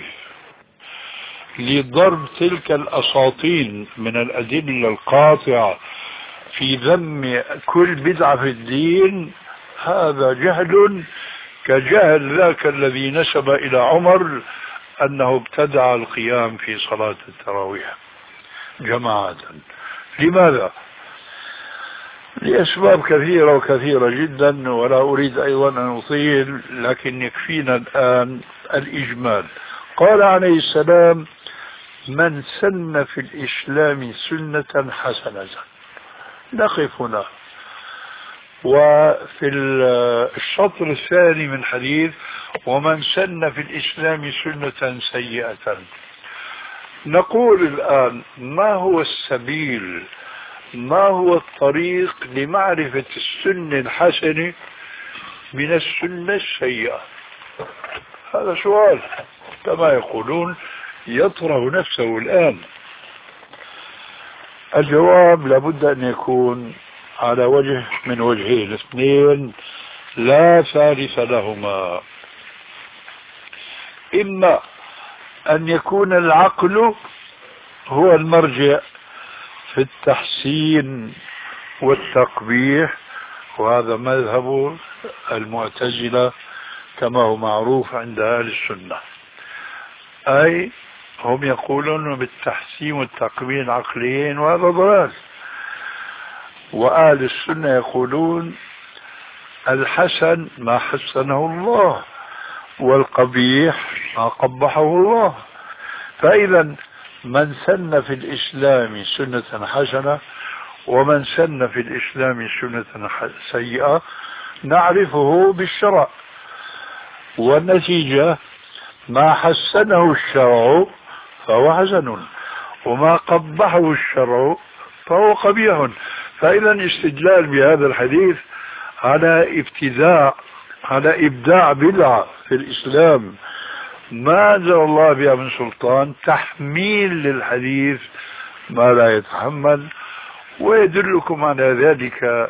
لضرب تلك الأساطين من الأدلة القاطعة في ذم كل بدعة في الدين هذا جهل كجهل ذاك الذي نسب إلى عمر أنه ابتدع القيام في صلاة التراويح جماعة. لماذا؟ لأسباب كثيرة وكثيرة جدا، ولا أريد أيضا أن أطيل، لكن يكفينا الآن الإجمال. قال عليه السلام: من سن في الإسلام سنة حسنة. نقف هنا. وفي الشطر الثاني من الحديث: ومن سن في الإسلام سنة سيئة. نقول الآن: ما هو السبيل، ما هو الطريق لمعرفة السنة الحسنة من السنة السيئة؟ هذا سؤال كما يقولون يطرح نفسه الآن. الجواب لابد أن يكون على وجه من وجهين اثنين لا ثالث لهما: إما أن يكون العقل هو المرجع في التحسين والتقبيح، وهذا مذهب المعتزلة كما هو معروف عند أهل السنة، أي هم يقولون بالتحسين والتقبيح عقليين، وهذا ضلال. وأهل السنة يقولون الحسن ما حسنه الله، والقبيح ما قبحه الله. فإذا من سن في الإسلام سنة حسنة ومن سن في الإسلام سنة سيئة نعرفه بالشرع، والنتيجة ما حسنه الشرع فهو حسن، وما قبحه الشرع فهو قبيح. فإذا استدلال بهذا الحديث على ابتداع على إبداع بدعة في الإسلام ما أنزل الله بها من سلطان، تحميل للحديث ما لا يتحمل. ويدلكم على ذلك،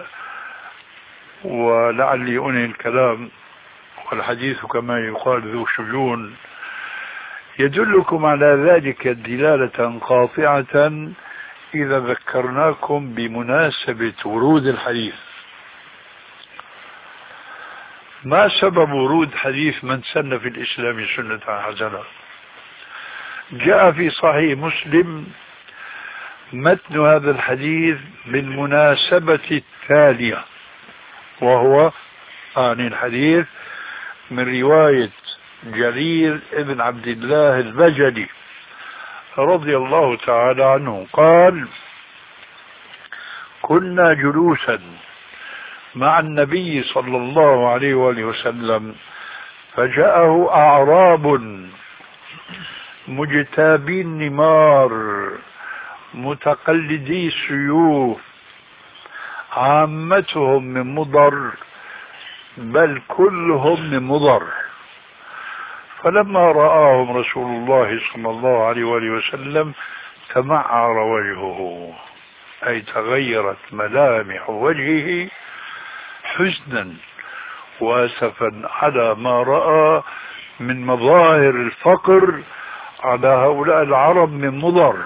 ولعلي أنهي الكلام والحديث كما يقال ذو شجون، يدلكم على ذلك دلالة قاطعة إذا ذكرناكم بمناسبة ورود الحديث. ما سبب ورود حديث من سن في الإسلام سنة حسنة؟ جاء في صحيح مسلم متن هذا الحديث بالمناسبة التالية، وهو عن الحديث من رواية جرير ابن عبد الله البجلي رضي الله تعالى عنه قال: كنا جلوسا مع النبي صلى الله عليه وآله وسلم فجاءه أعراب مجتابي النمار متقلدي السيوف عامتهم من مضر بل كلهم من مضر. فلما رآهم رسول الله صلى الله عليه وآله وسلم تمعر وجهه، أي تغيرت ملامح وجهه حزنا واسفا على ما رأى من مظاهر الفقر على هؤلاء العرب من مضر.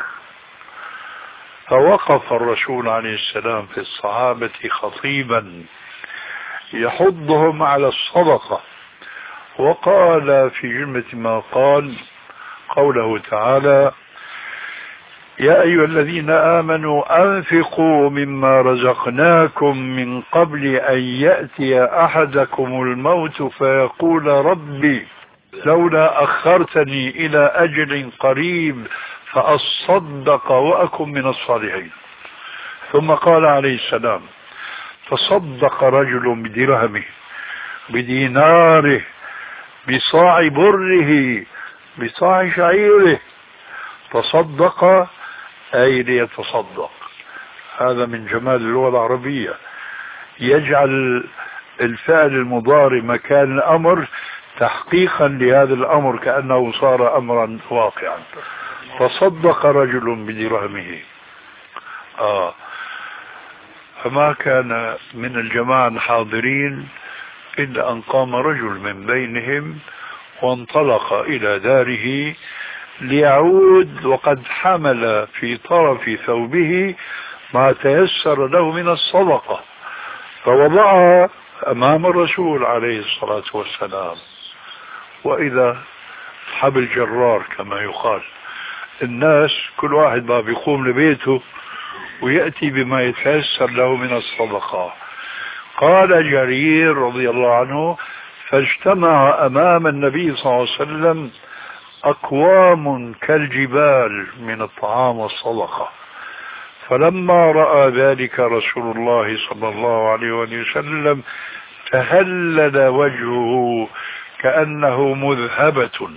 فوقف الرسول عليه السلام في الصحابة خطيبا يحضهم على الصدقة، وقال في جملة ما قال قوله تعالى: يا أيها الذين آمنوا أنفقوا مما رزقناكم من قبل أن يأتي أحدكم الموت فيقول ربي لولا أخرتني إلى أجل قريب فأصدق وأكن من الصالحين. ثم قال عليه السلام: تصدق رجل بدرهمه بديناره بصاع بره بصاع شعيره. تصدق أي ليتصدق. هذا من جمال اللغة العربية، يجعل الفعل المضارع مكان الأمر تحقيقا لهذا الأمر كأنه صار أمرا واقعا. تصدق رجل بدرهمه. آه فما كان من الجماعة الحاضرين إلا أن قام رجل من بينهم وانطلق إلى داره ليعود وقد حمل في طرف ثوبه ما تيسر له من الصدقة، فوضعها أمام الرسول عليه الصلاة والسلام. وإذا حبل جرار كما يقال، الناس كل واحد ما بيقوم لبيته ويأتي بما يتيسر له من الصدقة. قال جرير رضي الله عنه: فاجتمع أمام النبي صلى الله عليه وسلم أقوام كالجبال من الطعام والصدقة. فلما رأى ذلك رسول الله صلى الله عليه وسلم تهلل وجهه كأنه مذهبة.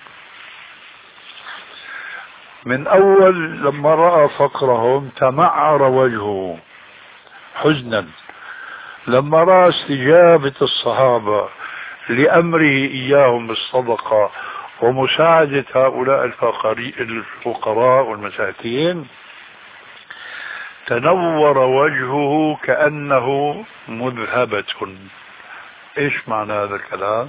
من أول لما رأى فقرهم تمعر وجهه حزنا، لما رأى استجابة الصحابة لأمره إياهم بالصدقة ومساعدة هؤلاء الفقراء والمساكين تنور وجهه كأنه مذهبة. إيش معنى هذا الكلام؟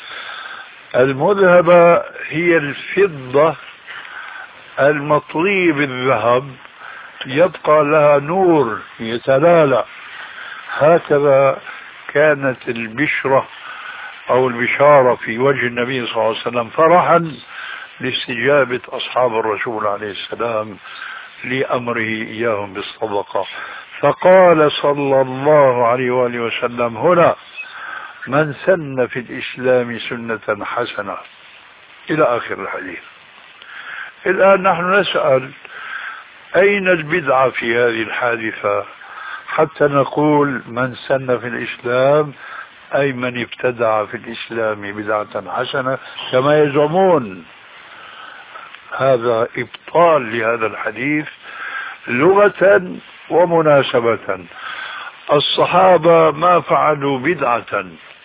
المذهبة هي الفضة المطلي بالذهب يبقى لها نور يتلالى. هكذا كانت البشرة أو البشارة في وجه النبي صلى الله عليه وسلم فرحا لاستجابة أصحاب الرسول عليه السلام لأمره إياهم بالصدقة. فقال صلى الله عليه وآله وسلم هنا: من سن في الإسلام سنة حسنة، إلى آخر الحديث. الآن نحن نسأل: أين البدعة في هذه الحادثة حتى نقول من سن في الإسلام أي من ابتدع في الإسلام بدعة حسنة كما يزعمون؟ هذا إبطال لهذا الحديث لغة ومناسبة. الصحابة ما فعلوا بدعة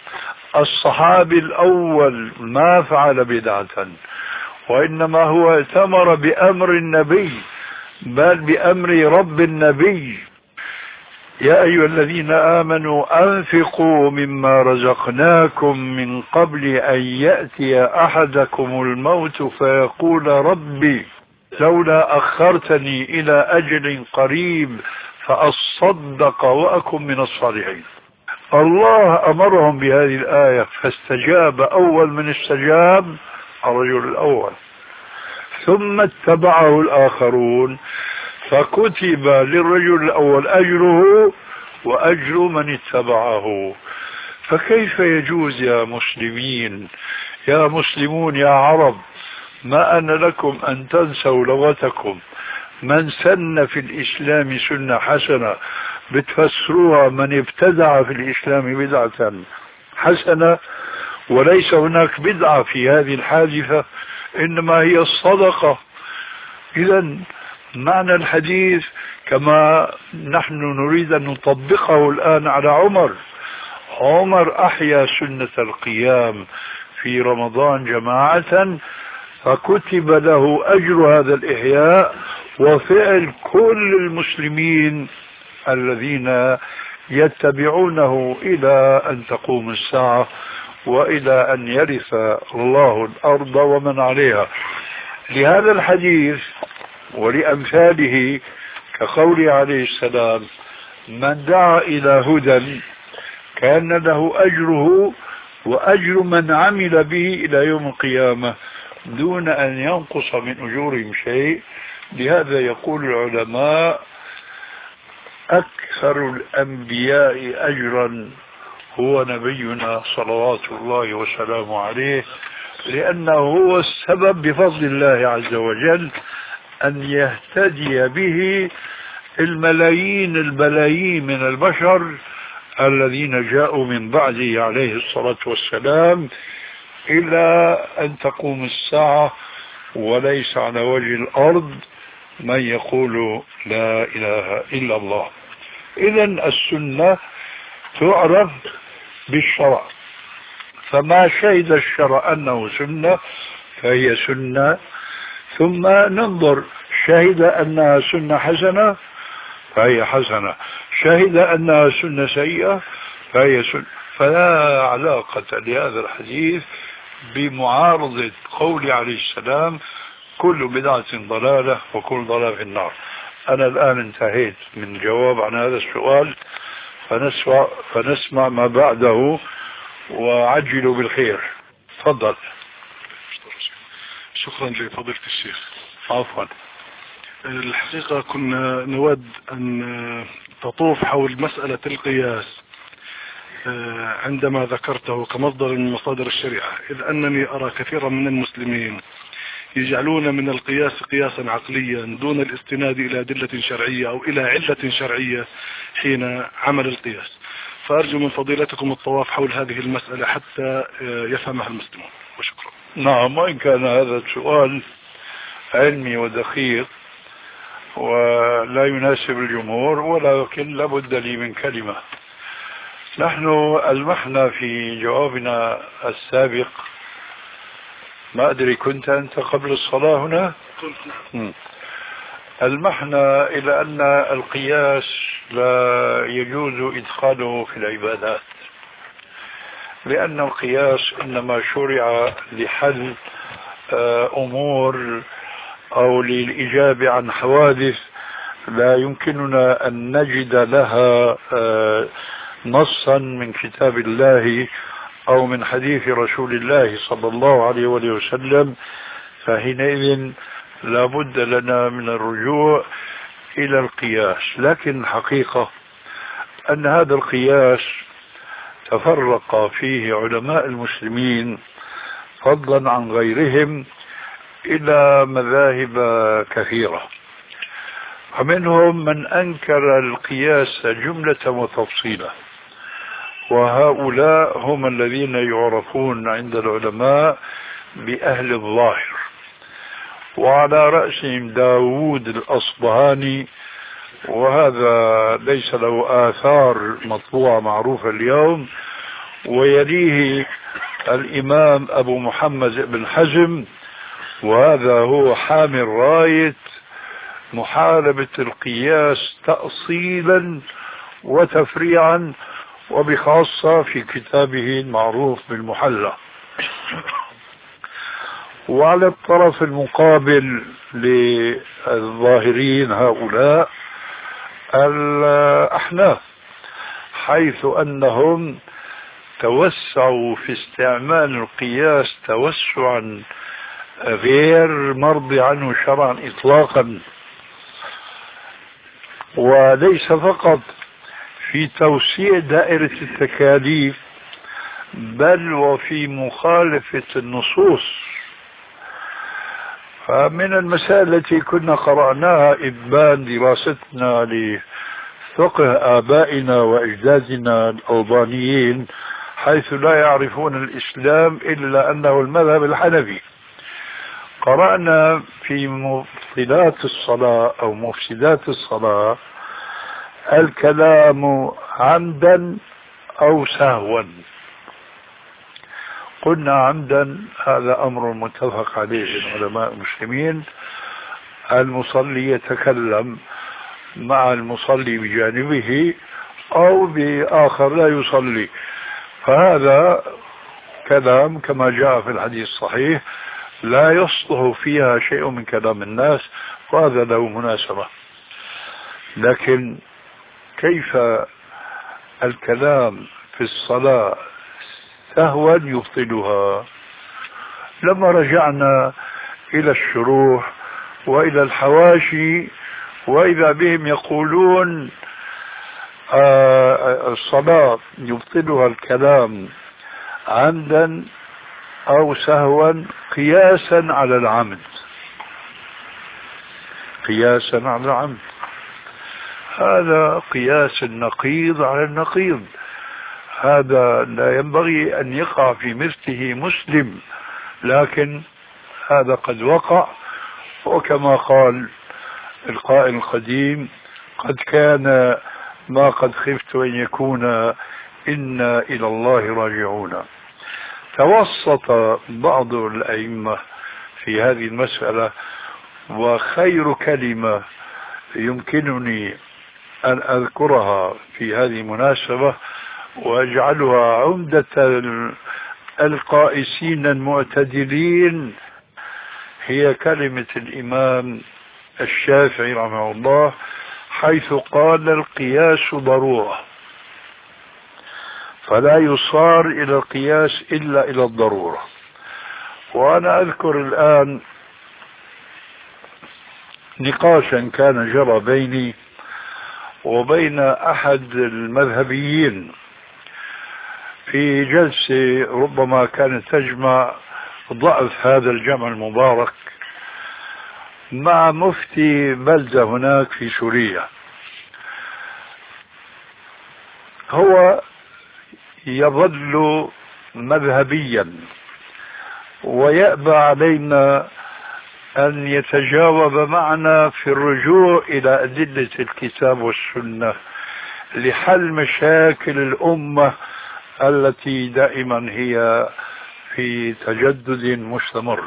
الصحابي الأول ما فعل بدعة، وإنما هو ائتمر بأمر النبي، بل بأمر رب النبي. يا أيها الذين آمنوا أنفقوا مما رزقناكم من قبل أن يأتي أحدكم الموت فيقول ربي لولا أخرتني إلى أجل قريب فأصدق وأكن من الصالحين. الله أمرهم بهذه الآية، فاستجاب أول من استجاب الرجل الأول، ثم اتبعه الآخرون، فكتب للرجل الأول أجره وأجر من اتبعه. فكيف يجوز يا مسلمين يا مسلمون يا عرب ما أن لكم أن تنسوا لغتكم؟ من سن في الإسلام سنة حسنة بتفسروها من ابتدع في الإسلام بدعة حسنة، وليس هناك بدعة في هذه الحادثة، إنما هي الصدقة. إذن معنى الحديث كما نحن نريد أن نطبقه الآن على عمر. عمر أحيا سنة القيام في رمضان جماعة، فكتب له أجر هذا الإحياء وفعل كل المسلمين الذين يتبعونه إلى أن تقوم الساعة وإلى أن يرث الله الأرض ومن عليها. لهذا الحديث ولأمثاله كقوله عليه السلام من دعا إلى هدى كان له أجره وأجر من عمل به إلى يوم القيامة دون أن ينقص من أجورهم شيء. لهذا يقول العلماء أكثر الأنبياء أجرا هو نبينا صلوات الله وسلامه عليه، لأنه هو السبب بفضل الله عز وجل أن يهتدي به الملايين البلايين من البشر الذين جاءوا من بعده عليه الصلاة والسلام إلى أن تقوم الساعة، وليس على وجه الأرض من يقول لا إله إلا الله. إذن السنة تعرف بالشرع، فما شهد الشرع أنه سنة فهي سنة، ثم ننظر شهد أنها سنة حسنة فهي حسنة، شهد أنها سنة سيئة فهي سنة. فلا علاقة لهذا الحديث بمعارضة قول عليه السلام كل بدعة ضلالة وكل ضلالة في النار. أنا الآن انتهيت من جواب عن هذا السؤال، فنسمع, فنسمع ما بعده وعجلوا بالخير. تفضل. شكرا لفضيلة الشيخ. عفوا. الحقيقة كنا نود أن تطوف حول مسألة القياس عندما ذكرته كمصدر من مصادر الشريعة، إذ أنني أرى كثيرا من المسلمين يجعلون من القياس قياسا عقليا دون الاستناد إلى أدلة شرعية أو إلى علة شرعية حين عمل القياس. فأرجو من فضيلتكم الطواف حول هذه المسألة حتى يفهمها المسلمون، وشكرا. نعم، وإن كان هذا السؤال علمي ودقيق ولا يناسب الجمهور، ولكن لابد لي من كلمة. نحن ألمحنا في جوابنا السابق، ما أدري كنت أنت قبل الصلاة هنا؟ كنت نعم. ألمحنا إلى أن القياس لا يجوز إدخاله في العبادات، لأن القياس إنما شرع لحل أمور أو للإجابة عن حوادث لا يمكننا أن نجد لها نصا من كتاب الله أو من حديث رسول الله صلى الله عليه وسلم، فحينئذ لا بد لنا من الرجوع إلى القياس. لكن الحقيقة أن هذا القياس تفرق فيه علماء المسلمين فضلا عن غيرهم إلى مذاهب كثيرة، ومنهم من أنكر القياس جملة وتفصيلا، وهؤلاء هم الذين يعرفون عند العلماء بأهل الظاهر، وعلى رأسهم داود الأصبهاني، وهذا ليس له آثار مطبوعة معروفة اليوم، ويليه الإمام أبو محمد بن حزم، وهذا هو حامل راية محاربة القياس تأصيلا وتفريعا، وبخاصة في كتابه المعروف بالمحلى. وعلى الطرف المقابل للظاهرين هؤلاء الأحناف، حيث أنهم توسعوا في استعمال القياس توسعا غير مرضي عنه شرعا إطلاقا، وليس فقط في توسيع دائرة التكاليف بل وفي مخالفة النصوص. فمن المسائل التي كنا قرأناها إبان دراستنا لفقه آبائنا وأجدادنا الألبانيين، حيث لا يعرفون الإسلام إلا أنه المذهب الحنفي، قرأنا في مبطلات الصلاة أو مفسدات الصلاة الكلام عمدا أو سهوا. قلنا عمدا هذا أمر متفق عليه بين علماء المسلمين، المصلي يتكلم مع المصلي بجانبه أو بآخر لا يصلي، فهذا كلام كما جاء في الحديث الصحيح لا يصلح فيها شيء من كلام الناس، وهذا له مناسبة. لكن كيف الكلام في الصلاة سهوا يبطلها؟ لما رجعنا إلى الشروح وإلى الحواشي وإذا بهم يقولون آه الصلاة يبطلها الكلام عمدا أو سهوا قياسا على العمد، قياسا على العمد، هذا قياس النقيض على النقيض، هذا لا ينبغي أن يقع في مثله مسلم، لكن هذا قد وقع. وكما قال القائل القديم: قد كان ما قد خفت أن يكون، إنا إلى الله راجعون. توسط بعض الأئمة في هذه المسألة، وخير كلمة يمكنني أن أذكرها في هذه المناسبة وأجعلها عمدة القائسين المعتدلين هي كلمة الإمام الشافعي رحمه الله، حيث قال: القياس ضرورة، فلا يصار إلى القياس إلا إلى الضرورة. وأنا أذكر الآن نقاشا كان جرى بيني وبين أحد المذهبيين في جلسة ربما كانت تجمع ضعف هذا الجمع المبارك مع مفتي بلدة هناك في سوريا. هو يظل مذهبيا ويأبى علينا أن يتجاوب معنا في الرجوع إلى أدلة الكتاب والسنة لحل مشاكل الأمة التي دائما هي في تجدد مستمر.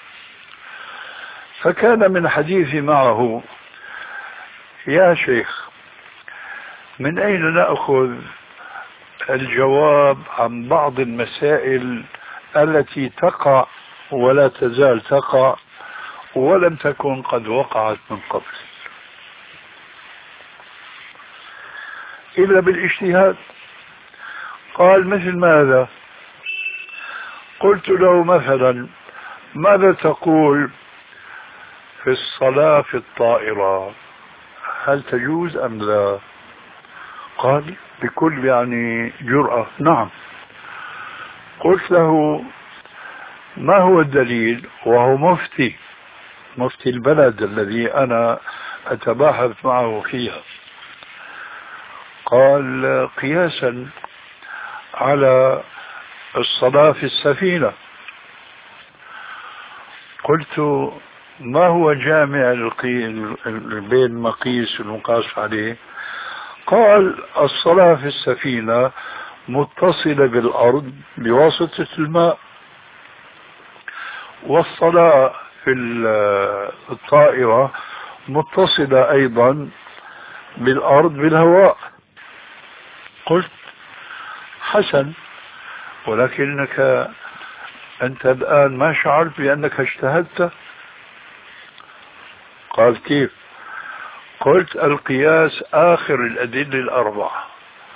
فكان من حديثي معه: يا شيخ، من أين نأخذ الجواب عن بعض المسائل التي تقع ولا تزال تقع ولم تكن قد وقعت من قبل إلا بالاجتهاد؟ قال: مثل ماذا؟ قلت له: مثلا ماذا تقول في الصلاة في الطائرة، هل تجوز أم لا؟ قال بكل يعني جرأة: نعم. قلت له: ما هو الدليل؟ وهو مفتي مفتي البلد الذي أنا أتباحث معه فيها. قال: قياسا على الصلاة في السفينة. قلت: ما هو جامع بين المقيس والمقاس عليه؟ قال: الصلاة في السفينة متصلة بالأرض بواسطة الماء، والصلاة في الطائرة متصلة أيضا بالأرض بالهواء. قلت حسن، ولكنك أنت الآن ما شعرت بأنك اجتهدت؟ قال كيف؟ قلت القياس آخر الأدلة الأربعة،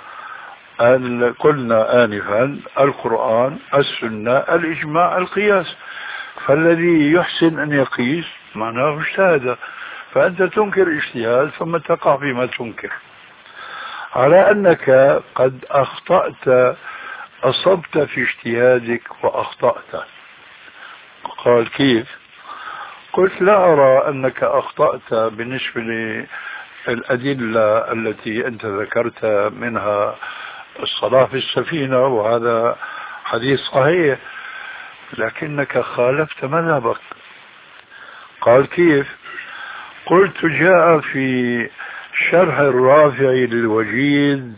قلنا آنفا القرآن، السنة، الإجماع، القياس، فالذي يحسن أن يقيس معناه اجتهد، فأنت تنكر اجتهاد ثم تقع فيما تنكر، على أنك قد أخطأت، أصبت في اجتهادك وأخطأت. قال كيف؟ قلت لا أرى أنك أخطأت بالنسبة للأدلة التي أنت ذكرت منها الصلاة في السفينة، وهذا حديث صحيح، لكنك خالفت مذهبك. قال كيف؟ قلت جاء في شرح الرافع للوجيز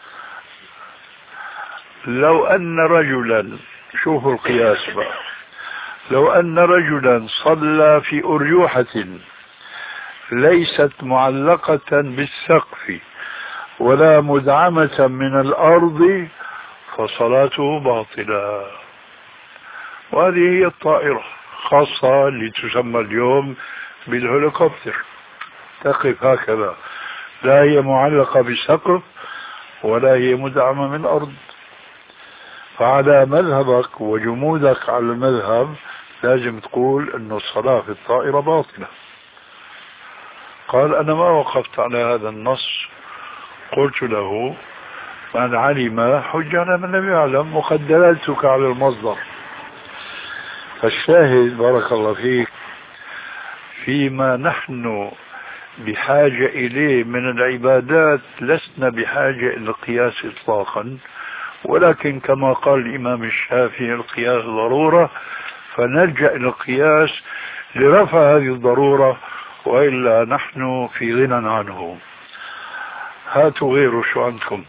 لو أن رجلا، شوفوا القياس بقى، لو أن رجلا صلى في أرجوحة ليست معلقة بالسقف ولا مدعمة من الأرض فصلاته باطلة. وهذه هي الطائرة، خاصة اللي تسمى اليوم بالهليكوبتر، تقف هكذا، لا هي معلقة بالسقف ولا هي مدعمة من الأرض. فعلى مذهبك وجمودك على المذهب لازم تقول أن الصلاة في الطائرة باطلة. قال أنا ما وقفت على هذا النص. قلت له من علم حج على من لم يعلم، وقد دللتك على المصدر. فالشاهد بارك الله فيك فيما نحن بحاجة إليه من العبادات لسنا بحاجة إلى القياس إطلاقا، ولكن كما قال الإمام الشافعي القياس ضرورة، فنلجأ إلى القياس لرفع هذه الضرورة، وإلا نحن في غنى عنه. هاتوا غيره، شو عندكم؟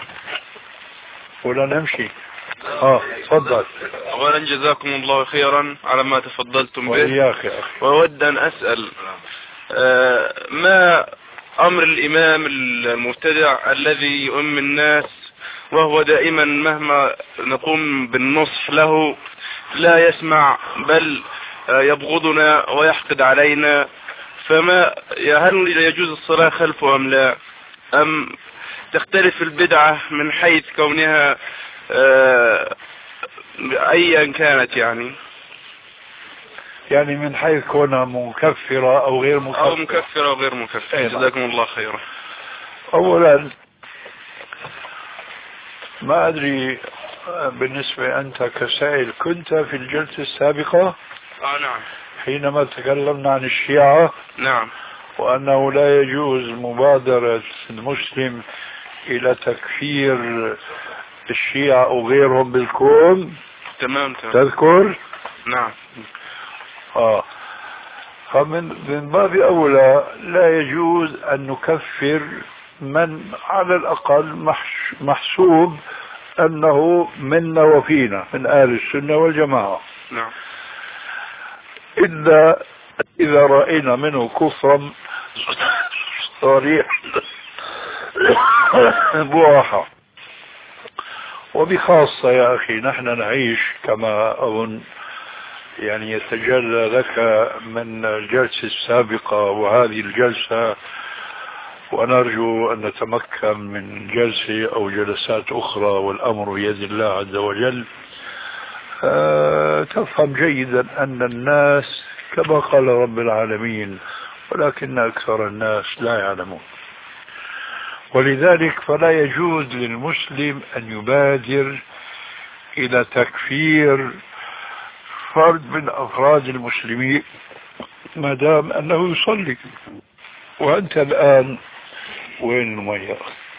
ولا نمشي؟ اه تفضل. اولا جزاكم الله خيرا على ما تفضلتم به. وإياك يا أخي. وأود أن أسأل آه ما أمر الإمام المبتدع الذي يؤم الناس وهو دائما مهما نقوم بالنصح له لا يسمع، بل آه يبغضنا ويحقد علينا، فما هل يجوز الصلاة خلفه أم لا؟ أم تختلف البدعة من حيث كونها آه أيا كانت، يعني يعني من حيث كونها مكفرة أو غير مكفرة؟ أو مكفرة أو غير مكفرة. جزاكم الله خيرا. أولا ما أدري بالنسبة أنت كسائل كنت في الجلسة السابقة؟ آه نعم. حينما تكلمنا عن الشيعة. نعم. وأنه لا يجوز مبادرة المسلم إلى تكفير الشيعة أو غيرهم بالكون. تمام تمام. تذكر؟ نعم. آه فمن من باب أولى لا يجوز أن نكفر من على الأقل محسوب أنه منا وفينا من أهل السنة والجماعة. نعم. إلا إذا رأينا منه كفرا صريح بواحة. وبخاصة يا أخي نحن نعيش كما أظن يعني يتجلى لك من الجلسة السابقة وهذه الجلسة، ونرجو أن نتمكن من جلسة أو جلسات أخرى، والأمر بيد الله عز وجل. أه تفهم جيدا أن الناس كما قال رب العالمين ولكن أكثر الناس لا يعلمون. ولذلك فلا يجوز للمسلم أن يبادر إلى تكفير فرد من أفراد المسلمين ما دام أنه يصلي. وأنت الآن وين المياه؟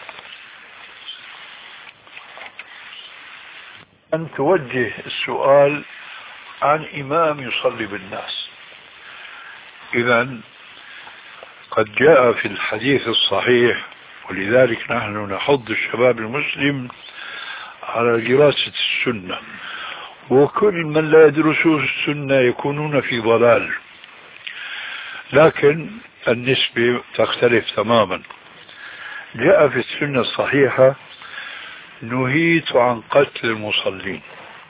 أن توجه السؤال عن إمام يصلي بالناس. إذن قد جاء في الحديث الصحيح، ولذلك نحن نحض الشباب المسلم على دراسة السنة، وكل من لا يدرسون السنة يكونون في ضلال، لكن النسبة تختلف تماما. جاء في السنة الصحيحة: نهيت عن قتل المصلين.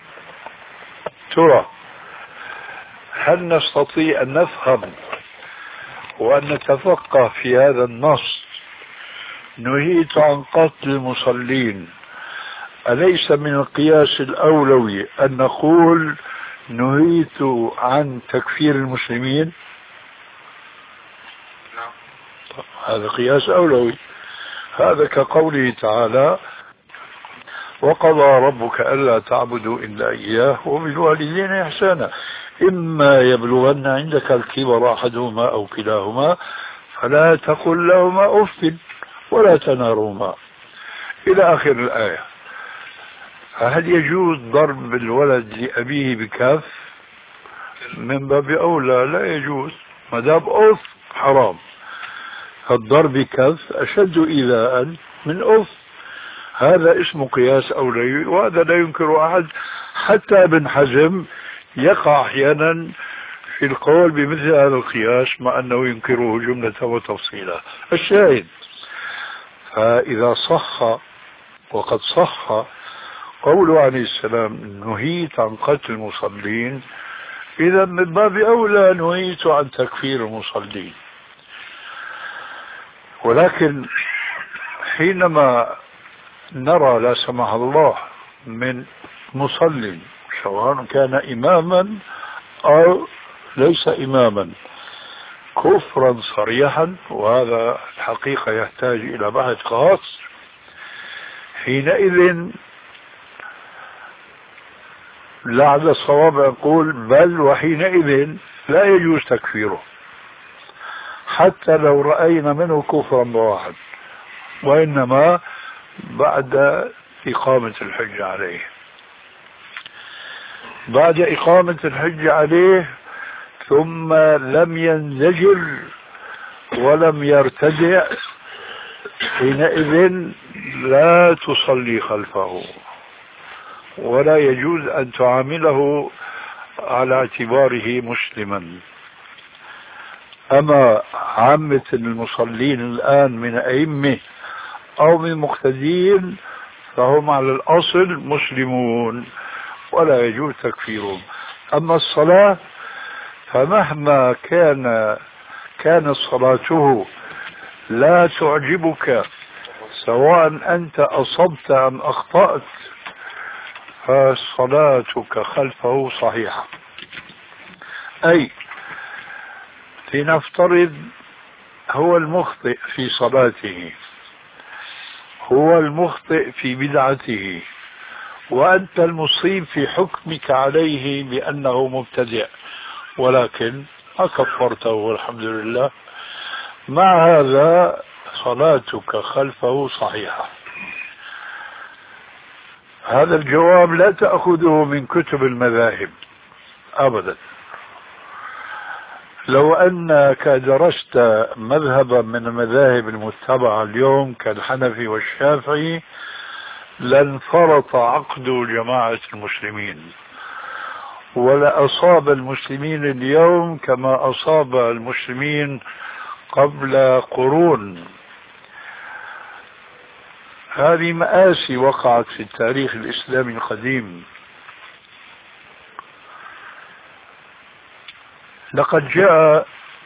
ترى هل نستطيع أن نفهم وأن نتفقه في هذا النص نهيت عن قتل المصلين؟ أليس من القياس الأولوي أن نقول نهيت عن تكفير المسلمين؟ هذا قياس أولوي. هذا كقوله تعالى: وقضى ربك ألا تعبدوا إلا إياه وبالوالدين إحسانا إما يبلغن عندك الكبر أحدهما أو كلاهما فلا تقل لهما أف ولا تنهرهما إلى آخر الآية. هل يجوز ضرب الولد لأبيه بكف؟ من باب أولى لا يجوز، ما دام أف حرام. الضرب بكف أشد إيذاء من أف. هذا اسمه قياس أولوي، وهذا لا ينكر أحد. حتى ابن حزم يقع أحيانا في القول بمثل هذا القياس مع أنه ينكره جملة وتفصيلا. الشاهد، فإذا صح وقد صح قوله عليه السلام نهيت عن قتل المصلين، إذا من باب أولى نهيت عن تكفير المصلين. ولكن حينما نرى لا سمح الله من مصل سواء كان إماما أو ليس إماما كفرا صريحا، وهذا الحقيقة يحتاج إلى بحث خاص، حينئذ لعل الصواب يقول بل وحينئذ لا يجوز تكفيره حتى لو رأينا منه كفرا بواحد، وإنما بعد إقامة الحج عليه. بعد إقامة الحج عليه ثم لم ينزجر ولم يرتدع، حينئذ لا تصلي خلفه ولا يجوز أن تعامله على اعتباره مسلما. أما عامة المصلين الآن من أئمة أو من مقتدين فهم على الأصل مسلمون ولا يجوز تكفيرهم. أما الصلاة فمهما كان كانت صلاته لا تعجبك سواء أنت أصبت أم أخطأت فصلاتك خلفه صحيحة. أي لنفترض هو المخطئ في صلاته، هو المخطئ في بدعته، وأنت المصيب في حكمك عليه بأنه مبتدع، ولكن ما كفرته والحمد لله. مع هذا صلاتك خلفه صحيحة. هذا الجواب لا تأخذه من كتب المذاهب أبدا. لو أنك درست مذهبا من المذاهب المتبعة اليوم كالحنفي والشافعي لانفرط عقد جماعة المسلمين، ولأصاب المسلمين اليوم كما أصاب المسلمين قبل قرون. هذه مآسي وقعت في التاريخ الإسلامي القديم. لقد جاء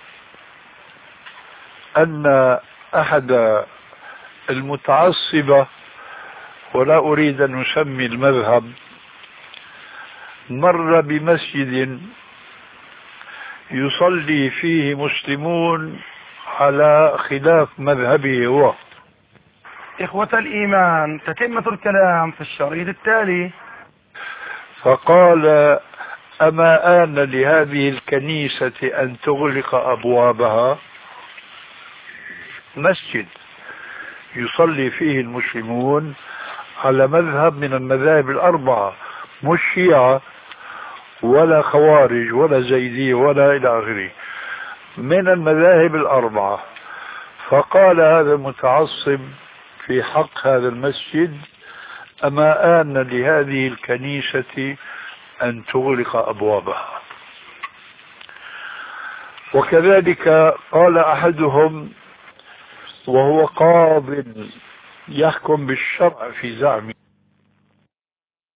أن أحد المتعصبة، ولا أريد أن نسمي المذهب، مر بمسجد يصلي فيه مسلمون على خلاف مذهبه هو. إخوة الإيمان، تتمة الكلام في الشريط التالي. فقال أما آن لهذه الكنيسة أن تغلق أبوابها؟ مسجد يصلي فيه المسلمون على مذهب من المذاهب الأربعة، مش شيعة ولا خوارج ولا زيدية ولا إلى آخره، من المذاهب الأربعة. فقال هذا المتعصب في حق هذا المسجد أما آن لهذه الكنيسة أن تغلق أبوابها. وكذلك قال أحدهم وهو قاض يحكم بالشرع في زعمه: